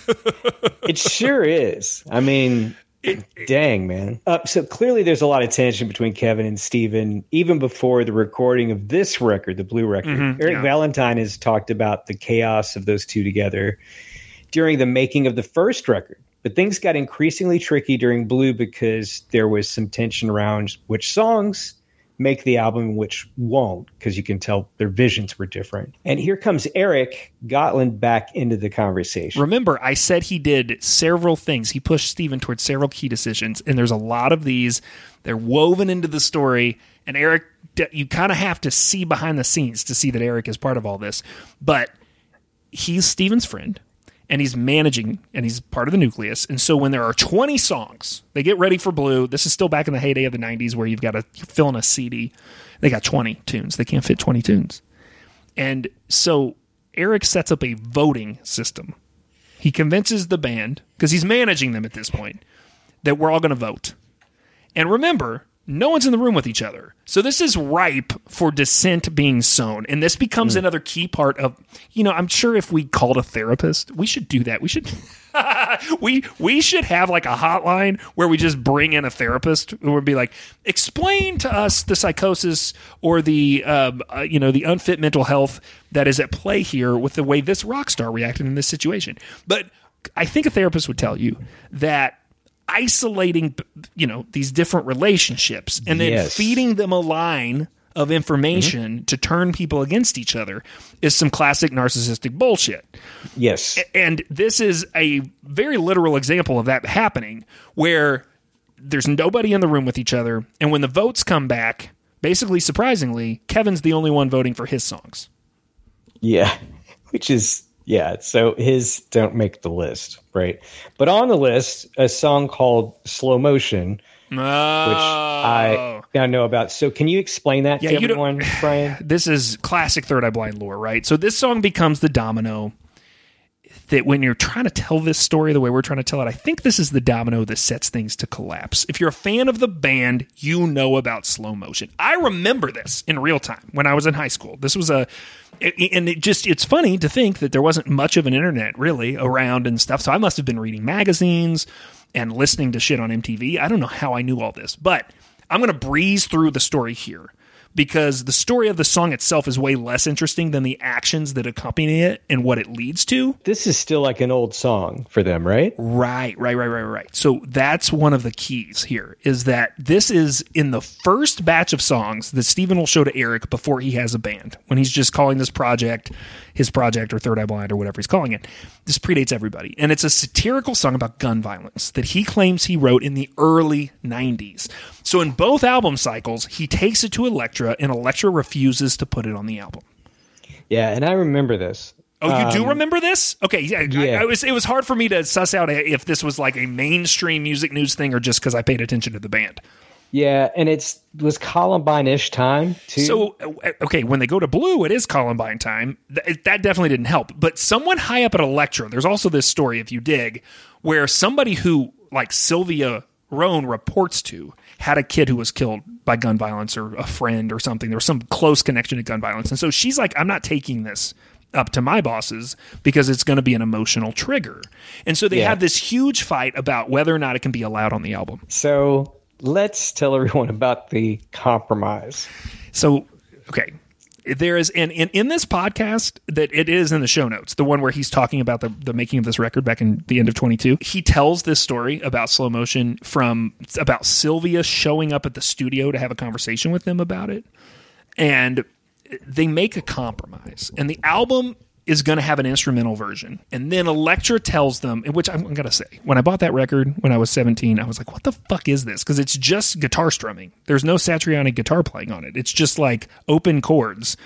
It sure is. I mean, it, dang, man. Uh, so clearly there's a lot of tension between Kevin and Steven, even before the recording of this record, the Blue record. Mm-hmm, Eric yeah. Valentine has talked about the chaos of those two together during the making of the first record. But things got increasingly tricky during Blue because there was some tension around which songs make the album, which won't, because you can tell their visions were different. And here comes Eric Gotland back into the conversation. Remember, I said he did several things. He pushed Steven towards several key decisions, and there's a lot of these. They're woven into the story, and Eric, you kind of have to see behind the scenes to see that Eric is part of all this. But he's Steven's friend, and he's managing, and he's part of the nucleus. And so when there are twenty songs, they get ready for Blue. This is still back in the heyday of the nineties where you've got to fill in a C D. They got twenty tunes. They can't fit twenty tunes. And so Eric sets up a voting system. He convinces the band, because he's managing them at this point, that we're all going to vote. And remember, no one's in the room with each other. So this is ripe for dissent being sown. And this becomes mm. another key part of, you know, I'm sure if we called a therapist, we should do that. We should we we should have like a hotline where we just bring in a therapist who would be like, explain to us the psychosis or the, um, uh, you know, the unfit mental health that is at play here with the way this rock star reacted in this situation. But I think a therapist would tell you that isolating, you know, these different relationships and then yes. feeding them a line of information mm-hmm. to turn people against each other is some classic narcissistic bullshit. Yes. And this is a very literal example of that happening, where there's nobody in the room with each other, and when the votes come back, basically surprisingly, Kevin's the only one voting for his songs. Yeah, which is Yeah, so his don't make the list, right? But on the list, a song called Slow Motion, oh. which I now know about. So can you explain that yeah, to everyone, Brian? This is classic Third Eye Blind lore, right? So this song becomes the domino that when you're trying to tell this story the way we're trying to tell it, I think this is the domino that sets things to collapse. If you're a fan of the band, you know about Slow Motion. I remember this in real time when I was in high school. This was a... And it just, it's funny to think that there wasn't much of an internet really around and stuff. So I must have been reading magazines and listening to shit on M T V. I don't know how I knew all this, but I'm going to breeze through the story here because the story of the song itself is way less interesting than the actions that accompany it and what it leads to. This is still like an old song for them, right? Right, right, right, right, right. So that's one of the keys here, is that this is in the first batch of songs that Steven will show to Eric before he has a band, when he's just calling this project his project or Third Eye Blind or whatever he's calling it. This predates everybody. And it's a satirical song about gun violence that he claims he wrote in the early nineties. So in both album cycles, he takes it to Elektra, and Elektra refuses to put it on the album. Yeah, and I remember this. Oh, you um, do remember this? Okay, yeah. yeah. I, I was, it was hard for me to suss out if this was like a mainstream music news thing or just because I paid attention to the band. Yeah, and it's was Columbine-ish time, too. So, okay, when they go to Blue, it is Columbine time. Th- that definitely didn't help. But someone high up at Elektra, there's also this story, if you dig, where somebody who, like Sylvia Rohn reports to, had a kid who was killed by gun violence or a friend or something. There was some close connection to gun violence. And so she's like, I'm not taking this up to my bosses because it's going to be an emotional trigger. And so they yeah. have this huge fight about whether or not it can be allowed on the album. So let's tell everyone about the compromise. So, okay. There is, and in, in this podcast, that it is in the show notes, the one where he's talking about the, the making of this record back in the end of twenty-two. He tells this story about Slow Motion from, about Sylvia showing up at the studio to have a conversation with them about it. And they make a compromise. And the album is going to have an instrumental version. And then Elektra tells them, which I'm going to say, when I bought that record when I was seventeen, I was like, what the fuck is this? Because it's just guitar strumming. There's no Satriani guitar playing on it. It's just like open chords.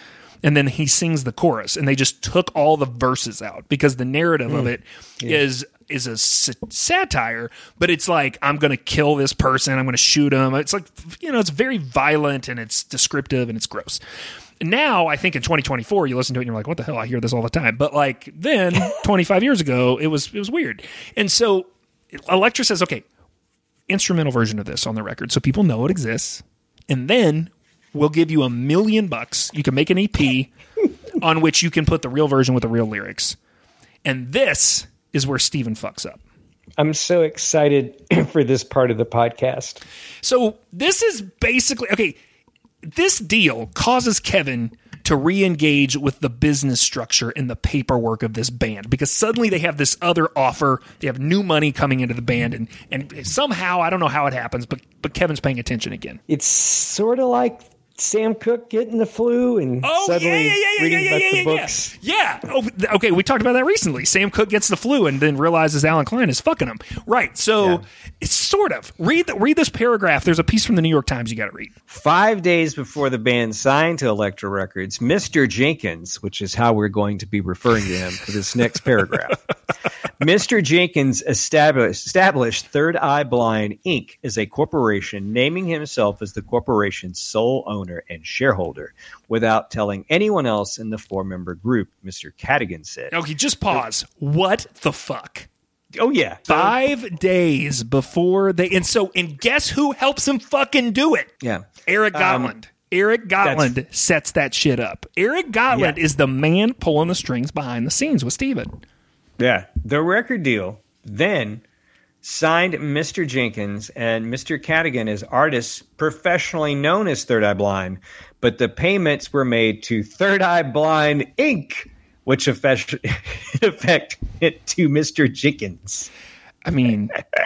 and then he sings the chorus, and they just took all the verses out because the narrative mm. of it yeah. is is a s- satire, but it's like, I'm going to kill this person, I'm going to shoot him. It's like, you know, it's very violent and it's descriptive and it's gross. Now, I think in twenty twenty-four, you listen to it and you're like, what the hell? I hear this all the time. But like then, twenty-five years ago, it was it was weird. And so Elektra says, okay, instrumental version of this on the record so people know it exists. And then we'll give you a million bucks. You can make an E P on which you can put the real version with the real lyrics. And this is where Steven fucks up. I'm so excited for this part of the podcast. So this is basically, okay, this deal causes Kevin to re-engage with the business structure and the paperwork of this band because suddenly they have this other offer. They have new money coming into the band, and and somehow, I don't know how it happens, but but Kevin's paying attention again. It's sort of like Sam Cooke getting the flu and oh, suddenly yeah, yeah, yeah, reading yeah, about yeah, the yeah, books. Yeah. yeah. Oh, okay, we talked about that recently. Sam Cooke gets the flu and then realizes Alan Klein is fucking him. Right. So yeah. it's sort of read the, read this paragraph. There's a piece from the New York Times you got to read. Five days before the band signed to Elektra Records, Mister Jenkins, which is how we're going to be referring to him for this next paragraph. Mister Jenkins established, established Third Eye Blind Incorporated as a corporation, naming himself as the corporation's sole owner and shareholder, without telling anyone else in the four-member group, Mister Cadigan said. Okay, just pause. What the fuck? Oh, yeah. Five days before they... And so, and guess who helps him fucking do it? Yeah. Eric Gotland. Um, Eric Gotland sets that shit up. Eric Gotland yeah. is the man pulling the strings behind the scenes with Steven. Yeah. The record deal then signed Mister Jenkins and Mister Cadigan as artists professionally known as Third Eye Blind, but the payments were made to Third Eye Blind Incorporated, which affect, affect it to Mister Jenkins. I mean,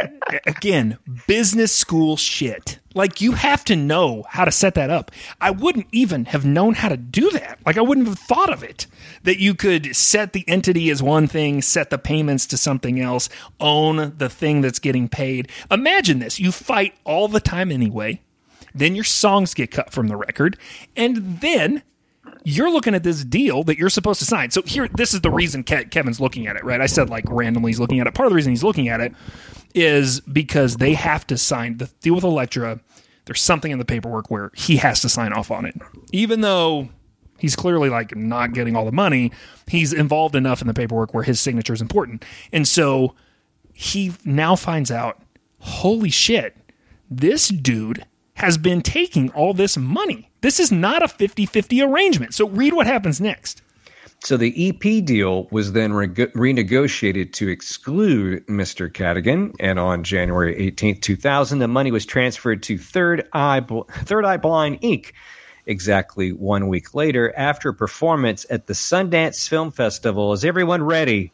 again, business school shit. Like, you have to know how to set that up. I wouldn't even have known how to do that. Like, I wouldn't have thought of it. That you could set the entity as one thing, set the payments to something else, own the thing that's getting paid. Imagine this. You fight all the time anyway. Then your songs get cut from the record. And then you're looking at this deal that you're supposed to sign. So here, this is the reason Ke- Kevin's looking at it, right? I said like randomly he's looking at it. Part of the reason he's looking at it is because they have to sign the deal with Elektra. There's something in the paperwork where he has to sign off on it. Even though he's clearly like not getting all the money, he's involved enough in the paperwork where his signature is important. And so he now finds out, holy shit, this dude has been taking all this money. This is not a fifty-fifty arrangement. So read what happens next. So the E P deal was then re- renegotiated to exclude Mister Cadigan, and on January eighteenth, two thousand, the money was transferred to Third Eye, Third Eye Blind Incorporated. Exactly one week later, after a performance at the Sundance Film Festival. Is everyone ready?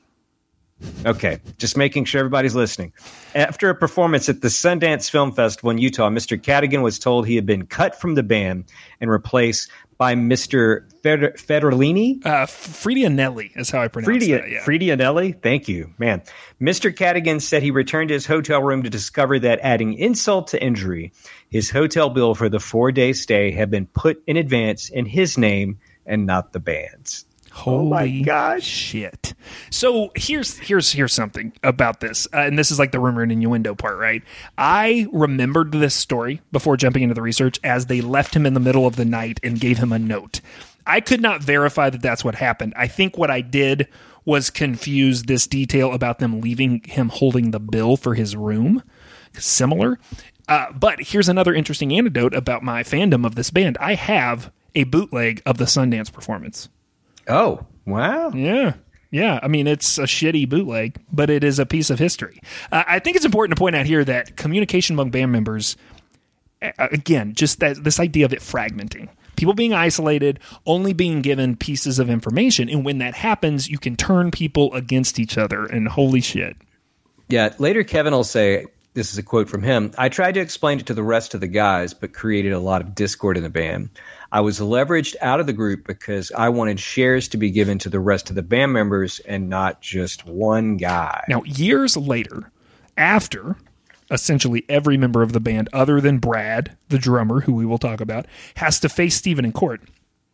Okay, just making sure everybody's listening. After a performance at the Sundance Film Festival in Utah, Mister Cadigan was told he had been cut from the band and replaced by Mister Feder- Federlini? Uh, Fridianelli is how I pronounce Fridia- that. Yeah. Fridianelli? Thank you, man. Mister Cadigan said he returned to his hotel room to discover that, adding insult to injury, his hotel bill for the four-day stay had been put in advance in his name and not the band's. Holy oh my gosh. shit. So here's here's here's something about this. Uh, and this is like the rumor and innuendo part, right? I remembered this story before jumping into the research as they left him in the middle of the night and gave him a note. I could not verify that that's what happened. I think what I did was confuse this detail about them leaving him holding the bill for his room. Similar. Uh, but here's another interesting anecdote about my fandom of this band. I have a bootleg of the Sundance performance. Oh, wow. Yeah. Yeah. I mean, it's a shitty bootleg, but it is a piece of history. Uh, I think it's important to point out here that communication among band members, uh, again, just that this idea of it fragmenting. People being isolated, only being given pieces of information. And when that happens, you can turn people against each other. And holy shit. Yeah. Later, Kevin will say, this is a quote from him, "I tried to explain it to the rest of the guys, but created a lot of discord in the band. I was leveraged out of the group because I wanted shares to be given to the rest of the band members and not just one guy." Now, years later, after essentially every member of the band, other than Brad, the drummer, who we will talk about, has to face Steven in court,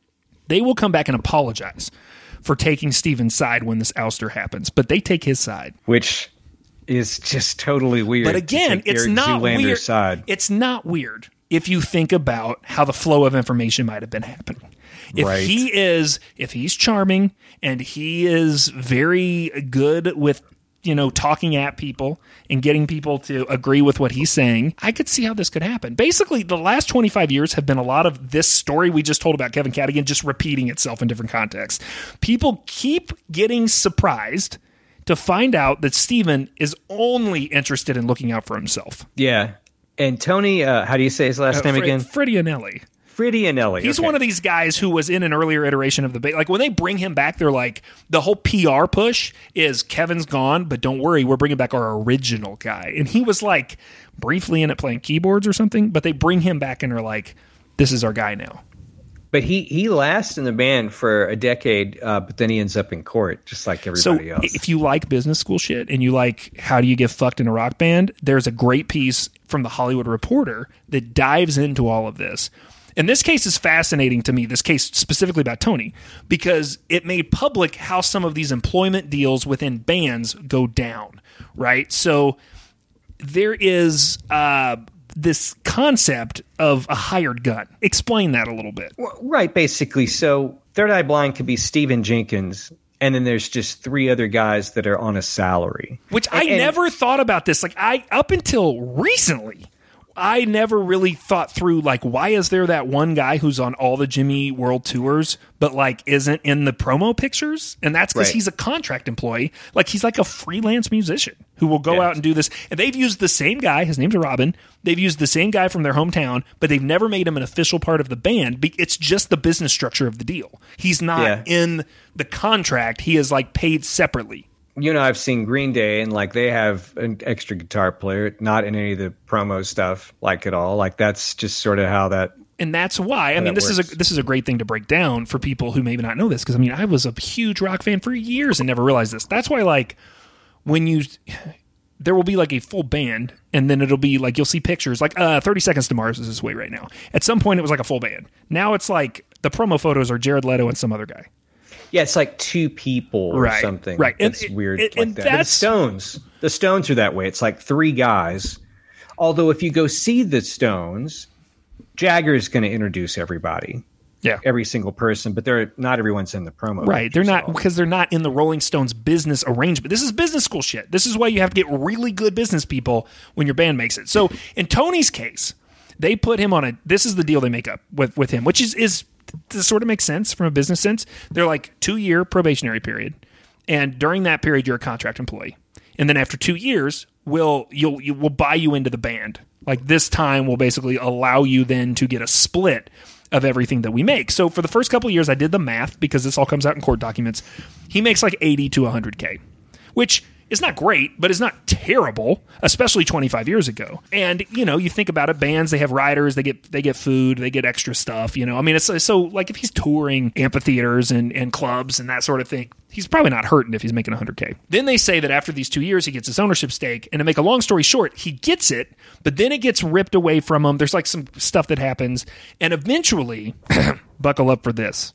They will come back and apologize for taking Steven's side when this ouster happens, but they take his side. Which is just totally weird. But again, it's not weird. Side. It's not weird if you think about how the flow of information might have been happening. If right. he is, if he's charming and he is very good with, you know, talking at people and getting people to agree with what he's saying, I could see how this could happen. Basically, the last twenty-five years have been a lot of this story we just told about Kevin Cadogan just repeating itself in different contexts. People keep getting surprised to find out that Steven is only interested in looking out for himself. Yeah. And Tony, uh, how do you say his last uh, name Fre- again? Fredianelli. Fredianelli. He's okay. one of these guys who was in an earlier iteration of the ba- like when they bring him back, they're like, the whole P R push is Kevin's gone, but don't worry, we're bringing back our original guy. And he was like briefly in it playing keyboards or something, but they bring him back and are like, this is our guy now. But he, he lasts in the band for a decade, uh, but then he ends up in court, just like everybody so else. If you like business school shit and you like how do you get fucked in a rock band, there's a great piece from the Hollywood Reporter that dives into all of this. And this case is fascinating to me, this case specifically about Tony, because it made public how some of these employment deals within bands go down, right? So there is... Uh, this concept of a hired gun. Explain that a little bit. Well, right, basically. So Third Eye Blind could be Stephen Jenkins, and then there's just three other guys that are on a salary. Which I and, and, never thought about this. Like I, up until recently, I never really thought through, like, why is there that one guy who's on all the Jimmy World tours, but, like, isn't in the promo pictures? And that's because right. he's a contract employee. Like, he's like a freelance musician who will go yes. out and do this. And they've used the same guy. His name's Robin. They've used the same guy from their hometown, but they've never made him an official part of the band. It's just the business structure of the deal. He's not yeah. in the contract. He is, like, paid separately. You know, I've seen Green Day, and like they have an extra guitar player, not in any of the promo stuff, like at all. Like that's just sort of how that. And that's why. I mean, this works. is a this is a great thing to break down for people who maybe not know this. Because I mean, I was a huge rock fan for years and never realized this. That's why, like, when you there will be like a full band, and then it'll be like you'll see pictures. Like uh, thirty Seconds to Mars is this way right now. At some point, it was like a full band. Now it's like the promo photos are Jared Leto and some other guy. Yeah, it's like two people or right, something. Right. It's and, weird and, like and that. That's, but the Stones, the Stones are that way. It's like three guys. Although if you go see the Stones, Jagger is going to introduce everybody. Yeah. Every single person, but they're not everyone's in the promo. Right. They're not because they're not in the Rolling Stones business arrangement. This is business school shit. This is why you have to get really good business people when your band makes it. So in Tony's case, they put him on a this is the deal they make up with, with him, which is is this sort of makes sense from a business sense. They're like two-year probationary period, and during that period, you're a contract employee. And then after two years, we'll you'll you, we'll buy you into the band. Like this time, will basically allow you then to get a split of everything that we make. So for the first couple of years, I did the math because this all comes out in court documents. He makes like eighty to one hundred K, which is not great, but it's not terrible, especially twenty-five years ago. And, you know, you think about it, bands, they have riders, they get they get food, they get extra stuff, you know. I mean, it's so, like, if he's touring amphitheaters and, and clubs and that sort of thing, he's probably not hurting if he's making one hundred K. Then they say that after these two years, he gets his ownership stake, and to make a long story short, he gets it, but then it gets ripped away from him. There's, like, some stuff that happens, and eventually, buckle up for this,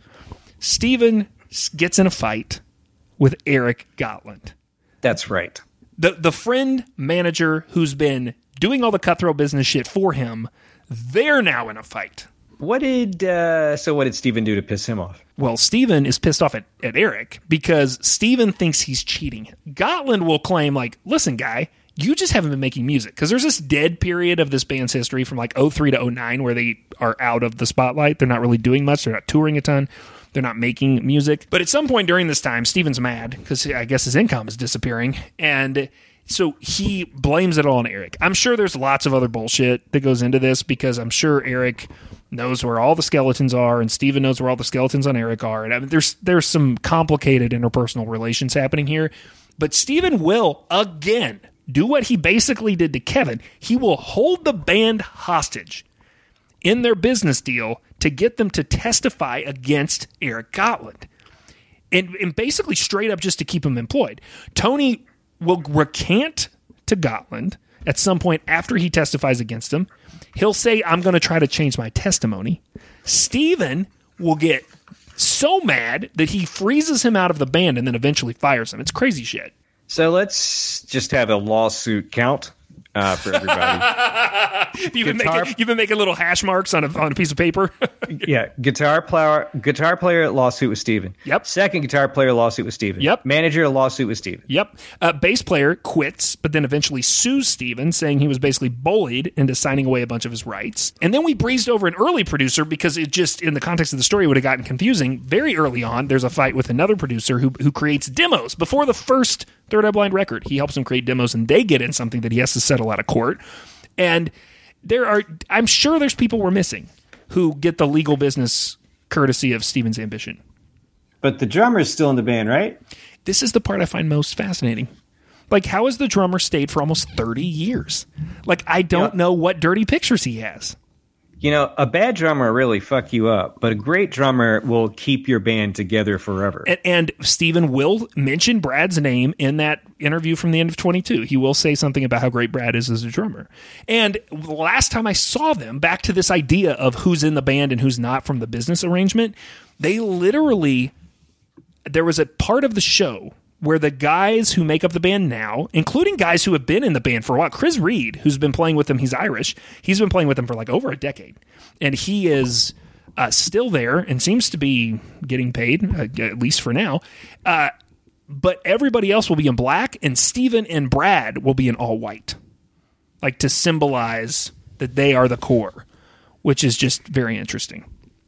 Steven gets in a fight with Eric Gotland. That's right. The the friend manager who's been doing all the cutthroat business shit for him, they're now in a fight. What did uh, so what did Steven do to piss him off? Well, Steven is pissed off at, at Eric because Steven thinks he's cheating. Gotland will claim, like, listen, guy, you just haven't been making music. Because there's this dead period of this band's history from like oh three to oh nine where they are out of the spotlight. They're not really doing much. They're not touring a ton. They're not making music. But at some point during this time, Steven's mad because I guess his income is disappearing. And so he blames it all on Eric. I'm sure there's lots of other bullshit that goes into this because I'm sure Eric knows where all the skeletons are and Steven knows where all the skeletons on Eric are. And I mean, there's there's some complicated interpersonal relations happening here. But Steven will, again, do what he basically did to Kevin. He will hold the band hostage in their business deal to get them to testify against Eric Gotland. And, and basically straight up just to keep him employed. Tony will recant to Gotland at some point after he testifies against him. He'll say, I'm going to try to change my testimony. Steven will get So mad that he freezes him out of the band and then eventually fires him. It's crazy shit. So let's just have a lawsuit count uh, for everybody. you've, been Guitar- making, you've been making little hash marks on a, on a piece of paper. Yeah, guitar player, guitar player lawsuit with Steven. Yep. Second guitar player lawsuit with Steven. Yep. Manager lawsuit with Steven. Yep. Uh, bass player quits, but then eventually sues Steven, saying he was basically bullied into signing away a bunch of his rights. And then we breezed over an early producer because it just, in the context of the story, would have gotten confusing. Very early on, there's a fight with another producer who who creates demos before the first Third Eye Blind record. He helps him create demos, and they get in something that he has to settle out of court. And there are, I'm sure there's people we're missing who get the legal business courtesy of Steven's ambition. But the drummer is still in the band, right? This is the part I find most fascinating. Like, how has the drummer stayed for almost thirty years? Like, I don't Yeah. know what dirty pictures he has. You know, a bad drummer will really fuck you up, but a great drummer will keep your band together forever. And, and Steven will mention Brad's name in that interview from the end of twenty-two. He will say something about how great Brad is as a drummer. And the last time I saw them, back to this idea of who's in the band and who's not from the business arrangement, they literally, there was a part of the show where the guys who make up the band now, including guys who have been in the band for a while, Chris Reed, who's been playing with them, he's Irish, he's been playing with them for like over a decade. And he is uh, still there and seems to be getting paid, uh, at least for now. Uh, but everybody else will be in black, and Steven and Brad will be in all white, like to symbolize that they are the core, which is just very interesting.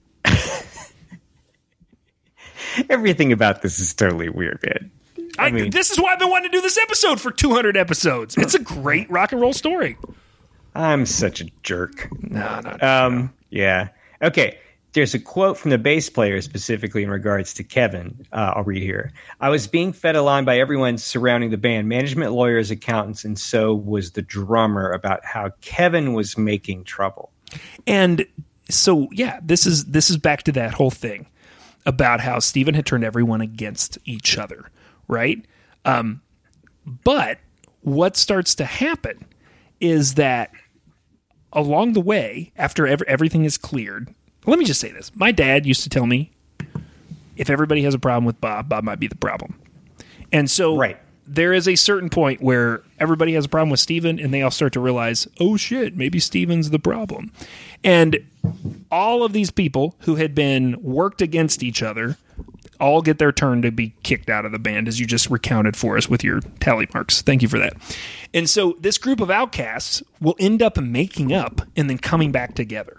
Everything about this is totally weird, man. I I mean, this is why I've been wanting to do this episode for two hundred episodes. It's a great rock and roll story. I'm such a jerk. No, no, Um, yeah. Okay. There's a quote from the bass player specifically in regards to Kevin. Uh, I'll read here. I was being fed a line by everyone surrounding the band, management, lawyers, accountants, and so was the drummer, about how Kevin was making trouble. And so, yeah, this is this is back to that whole thing about how Steven had turned everyone against each other, right? Um, but what starts to happen is that along the way, after ev- everything is cleared, let me just say this. My dad used to tell me, if everybody has a problem with Bob, Bob might be the problem. And so Right. there is a certain point where everybody has a problem with Steven, and they all start to realize, oh shit, maybe Steven's the problem. And all of these people who had been worked against each other all get their turn to be kicked out of the band, as you just recounted for us with your tally marks. Thank you for that. And so this group of outcasts will end up making up and then coming back together.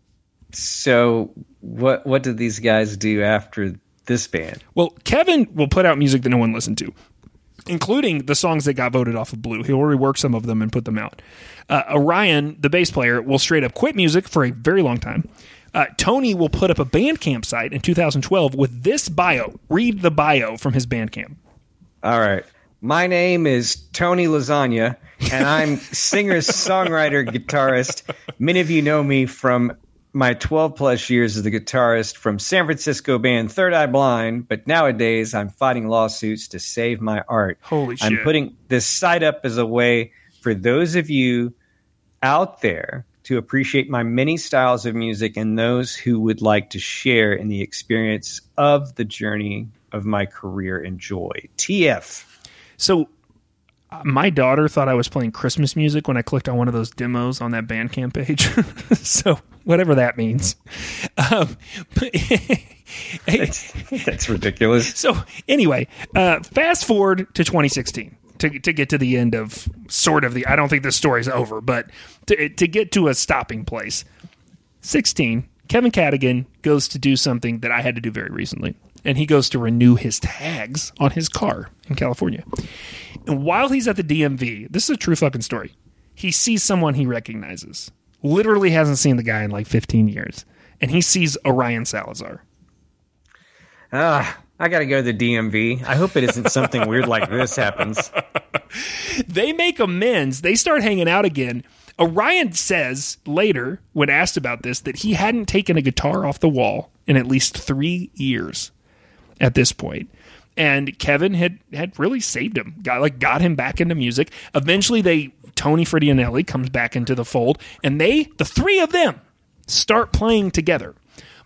So what what did these guys do after this band? Well, Kevin will put out music that no one listened to, including the songs that got voted off of Blue. He'll rework some of them and put them out. Uh, Orion, the bass player, will straight up quit music for a very long time. Uh, Tony will put up a Bandcamp site in two thousand twelve with this bio. Read the bio from his Bandcamp. All right. My name is Tony Lasagna, and I'm singer, songwriter, guitarist. Many of you know me from my twelve plus years as the guitarist from San Francisco band Third Eye Blind, but nowadays I'm fighting lawsuits to save my art. Holy shit. I'm putting this site up as a way for those of you out there to appreciate my many styles of music and those who would like to share in the experience of the journey of my career and joy. T F. So uh, my daughter thought I was playing Christmas music when I clicked on one of those demos on that Bandcamp page. So whatever that means. Um, That's, that's ridiculous. So anyway, uh, fast forward to twenty sixteen to to get to the end of sort of the. I don't think this story's over, but to to get to a stopping place. sixteen, Kevin Cadigan goes to do something that I had to do very recently, and he goes to renew his tags on his car in California. And while he's at the D M V, this is a true fucking story. He sees someone he recognizes. Literally hasn't seen the guy in like fifteen years, and he sees Orion Salazar. Ah, I got to go to the D M V. I hope it isn't something weird like this happens. They make amends. They start hanging out again. Orion says later, when asked about this, that he hadn't taken a guitar off the wall in at least three years at this point. And Kevin had, had really saved him, got like got him back into music. Eventually, they Tony Fredianelli comes back into the fold, and they, the three of them, start playing together.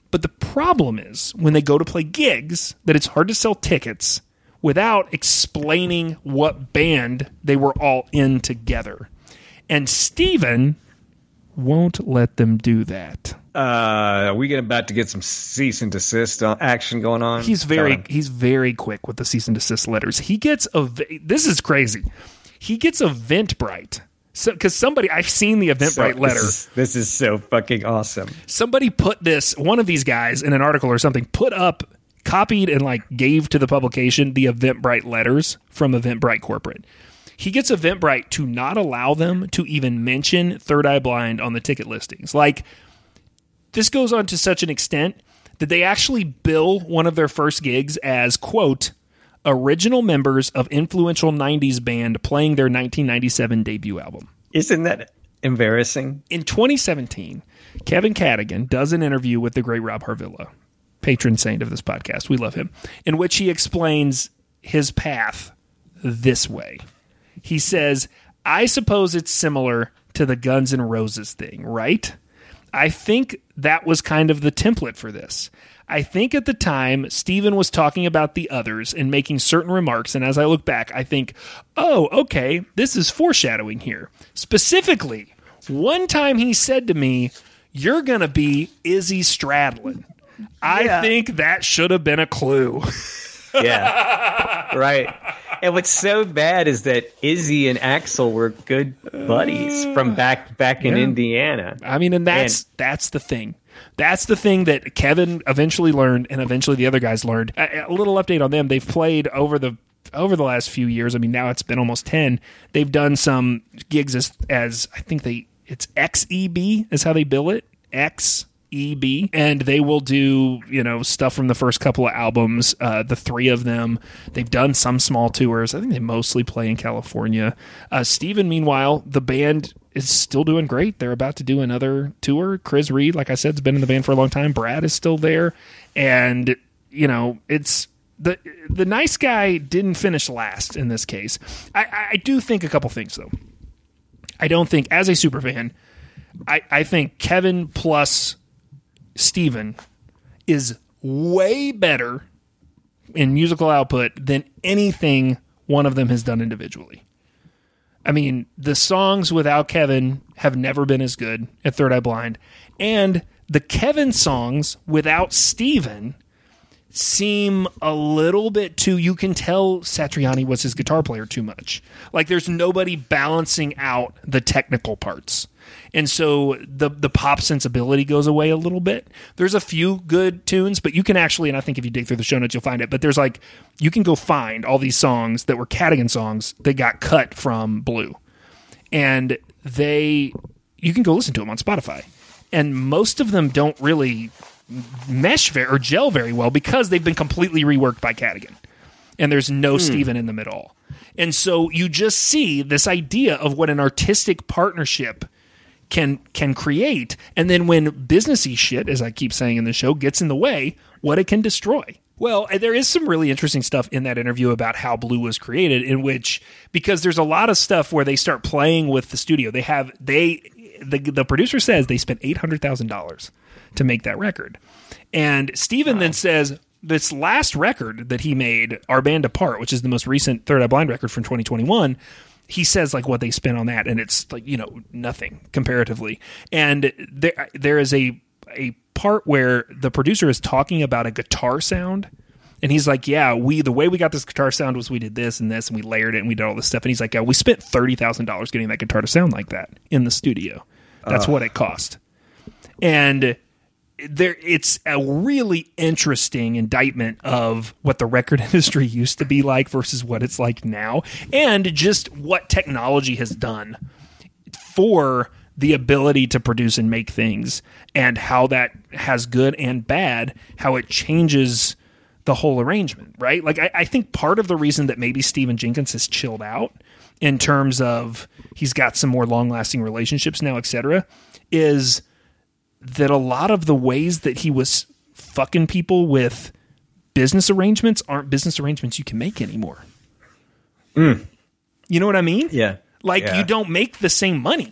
But the problem is when they go to play gigs that it's hard to sell tickets without explaining what band they were all in together. And Steven won't let them do that. Uh, are we about to get some cease and desist action going on? He's very he's very quick with the cease and desist letters. He gets a this is crazy. He gets Eventbrite. So, because somebody, I've seen the Eventbrite so, letter. This is, this is so fucking awesome. Somebody put this, one of these guys in an article or something, put up, copied and like gave to the publication the Eventbrite letters from Eventbrite Corporate. He gets Eventbrite to not allow them to even mention Third Eye Blind on the ticket listings. Like, this goes on to such an extent that they actually bill one of their first gigs as, quote, original members of influential nineties band playing their nineteen ninety-seven debut album. Isn't that embarrassing? In twenty seventeen, Kevin Cadigan does an interview with the great Rob Harvilla, patron saint of this podcast. We love him, in which he explains his path this way. He says, I suppose it's similar to the Guns N' Roses thing, right? I think that was kind of the template for this. I think at the time, Steven was talking about the others and making certain remarks, and as I look back, I think, oh, okay, this is foreshadowing here. Specifically, one time he said to me, you're going to be Izzy Stradlin. I Yeah. think that should have been a clue. Yeah, right. And what's so bad is that Izzy and Axl were good buddies from back back in Yeah. Indiana. I mean, and that's And- that's the thing. That's the thing that Kevin eventually learned, and eventually the other guys learned. A, a little update on them: they've played over the over the last few years. I mean, now it's been almost ten. They've done some gigs as as I think they it's X E B is how they bill it. X E B, and they will do, you know, stuff from the first couple of albums, uh, the three of them. They've done some small tours. I think they mostly play in California. Uh, Steven, meanwhile, the band is still doing great. They're about to do another tour. Chris Reed, like I said, has been in the band for a long time. Brad is still there. And, you know, it's the the nice guy didn't finish last in this case. I, I do think a couple things, though. I don't think, as a superfan, I, I think Kevin plus Steven is way better in musical output than anything one of them has done individually. I mean, the songs without Kevin have never been as good at Third Eye Blind, and the Kevin songs without Steven seem a little bit too, you can tell Satriani was his guitar player too much. Like, there's nobody balancing out the technical parts. And so the the pop sensibility goes away a little bit. There's a few good tunes, but you can actually, and I think if you dig through the show notes, you'll find it, but there's like, you can go find all these songs that were Cadigan songs that got cut from Blue. And they, you can go listen to them on Spotify. And most of them don't really mesh very, or gel very well because they've been completely reworked by Cadigan. And there's no mm. Steven in them at all. And so you just see this idea of what an artistic partnership can can create, and then when businessy shit, as I keep saying in the show, gets in the way, what it can destroy. Well, there is some really interesting stuff in that interview about how Blue was created, in which, because there's a lot of stuff where they start playing with the studio. They have they the the producer says they spent eight hundred thousand dollars to make that record, and Steven wow. then says this last record that he made, Our Band Apart, which is the most recent Third Eye Blind record from twenty twenty-one. He says like what they spent on that, and it's like, you know, nothing comparatively. And there there is a a part where the producer is talking about a guitar sound, and he's like, yeah, we the way we got this guitar sound was we did this and this, and we layered it, and we did all this stuff. And he's like, yeah, we spent thirty thousand dollars getting that guitar to sound like that in the studio. That's uh. what it cost. And there, it's a really interesting indictment of what the record industry used to be like versus what it's like now, and just what technology has done for the ability to produce and make things, and how that has good and bad, how it changes the whole arrangement, right? Like, I, I think part of the reason that maybe Stephen Jenkins has chilled out in terms of he's got some more long-lasting relationships now, et cetera, is that a lot of the ways that he was fucking people with business arrangements aren't business arrangements you can make anymore. Mm. You know what I mean? Yeah. Like, yeah. you don't make the same money.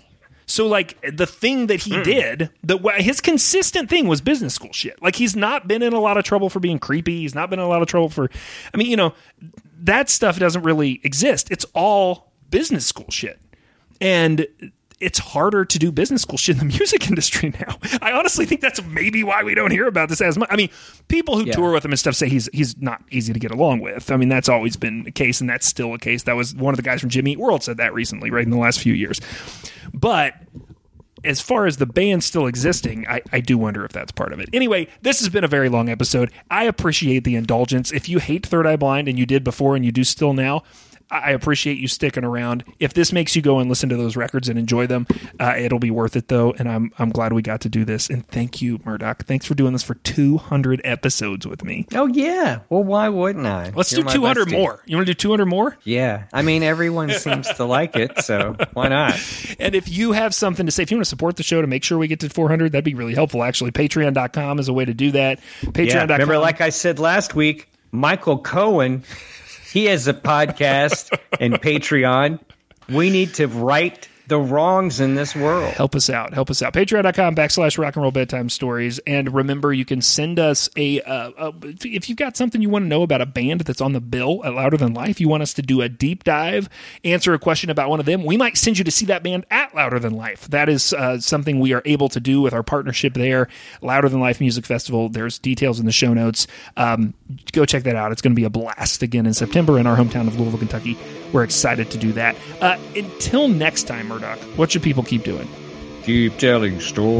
So, like, the thing that he mm. did, the his consistent thing was business school shit. Like, he's not been in a lot of trouble for being creepy. He's not been in a lot of trouble for, I mean, you know, that stuff doesn't really exist. It's all business school shit. And it's harder to do business school shit in the music industry now. I honestly think that's maybe why we don't hear about this as much. I mean, people who yeah. tour with him and stuff say he's he's not easy to get along with. I mean, that's always been the case, and that's still a case. That was one of the guys from Jimmy Eat World said that recently, right, in the last few years. But as far as the band still existing, I, I do wonder if that's part of it. Anyway, this has been a very long episode. I appreciate the indulgence. If you hate Third Eye Blind, and you did before and you do still now, I appreciate you sticking around. If this makes you go and listen to those records and enjoy them, uh, it'll be worth it, though. And I'm I'm glad we got to do this. And thank you, Murdoch. Thanks for doing this for two hundred episodes with me. Oh, yeah. Well, why wouldn't I? Let's You're do two hundred more. You want to do two hundred more? Yeah. I mean, everyone seems to like it, so why not? And if you have something to say, if you want to support the show to make sure we get to four hundred, that'd be really helpful, actually. Patreon dot com is a way to do that. Patreon dot com. Yeah, remember, like I said last week, Michael Cohen... He has a podcast and Patreon. We need to right the wrongs in this world. Help us out. Help us out. Patreon.com backslash rock and roll bedtime stories. And remember, you can send us a, uh, a, if you've got something you want to know about a band that's on the bill at Louder Than Life, you want us to do a deep dive, answer a question about one of them, we might send you to see that band at Louder Than Life. That is uh, something we are able to do with our partnership there. Louder Than Life Music Festival. There's details in the show notes. Um, go check that out. It's going to be a blast again in September in our hometown of Louisville, Kentucky. We're excited to do that. Uh, until next time, Murdoch, what should people keep doing? Keep telling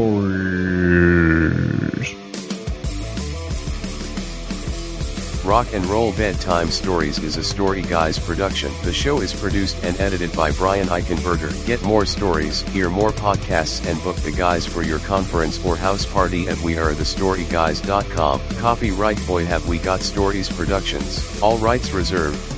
stories. Rock and Roll Bedtime Stories is a Story Guys production. The show is produced and edited by Brian Eichenberger. Get more stories, hear more podcasts, and book the guys for your conference or house party at we are the story guys dot com. Copyright Boy Have We Got Stories Productions. All rights reserved.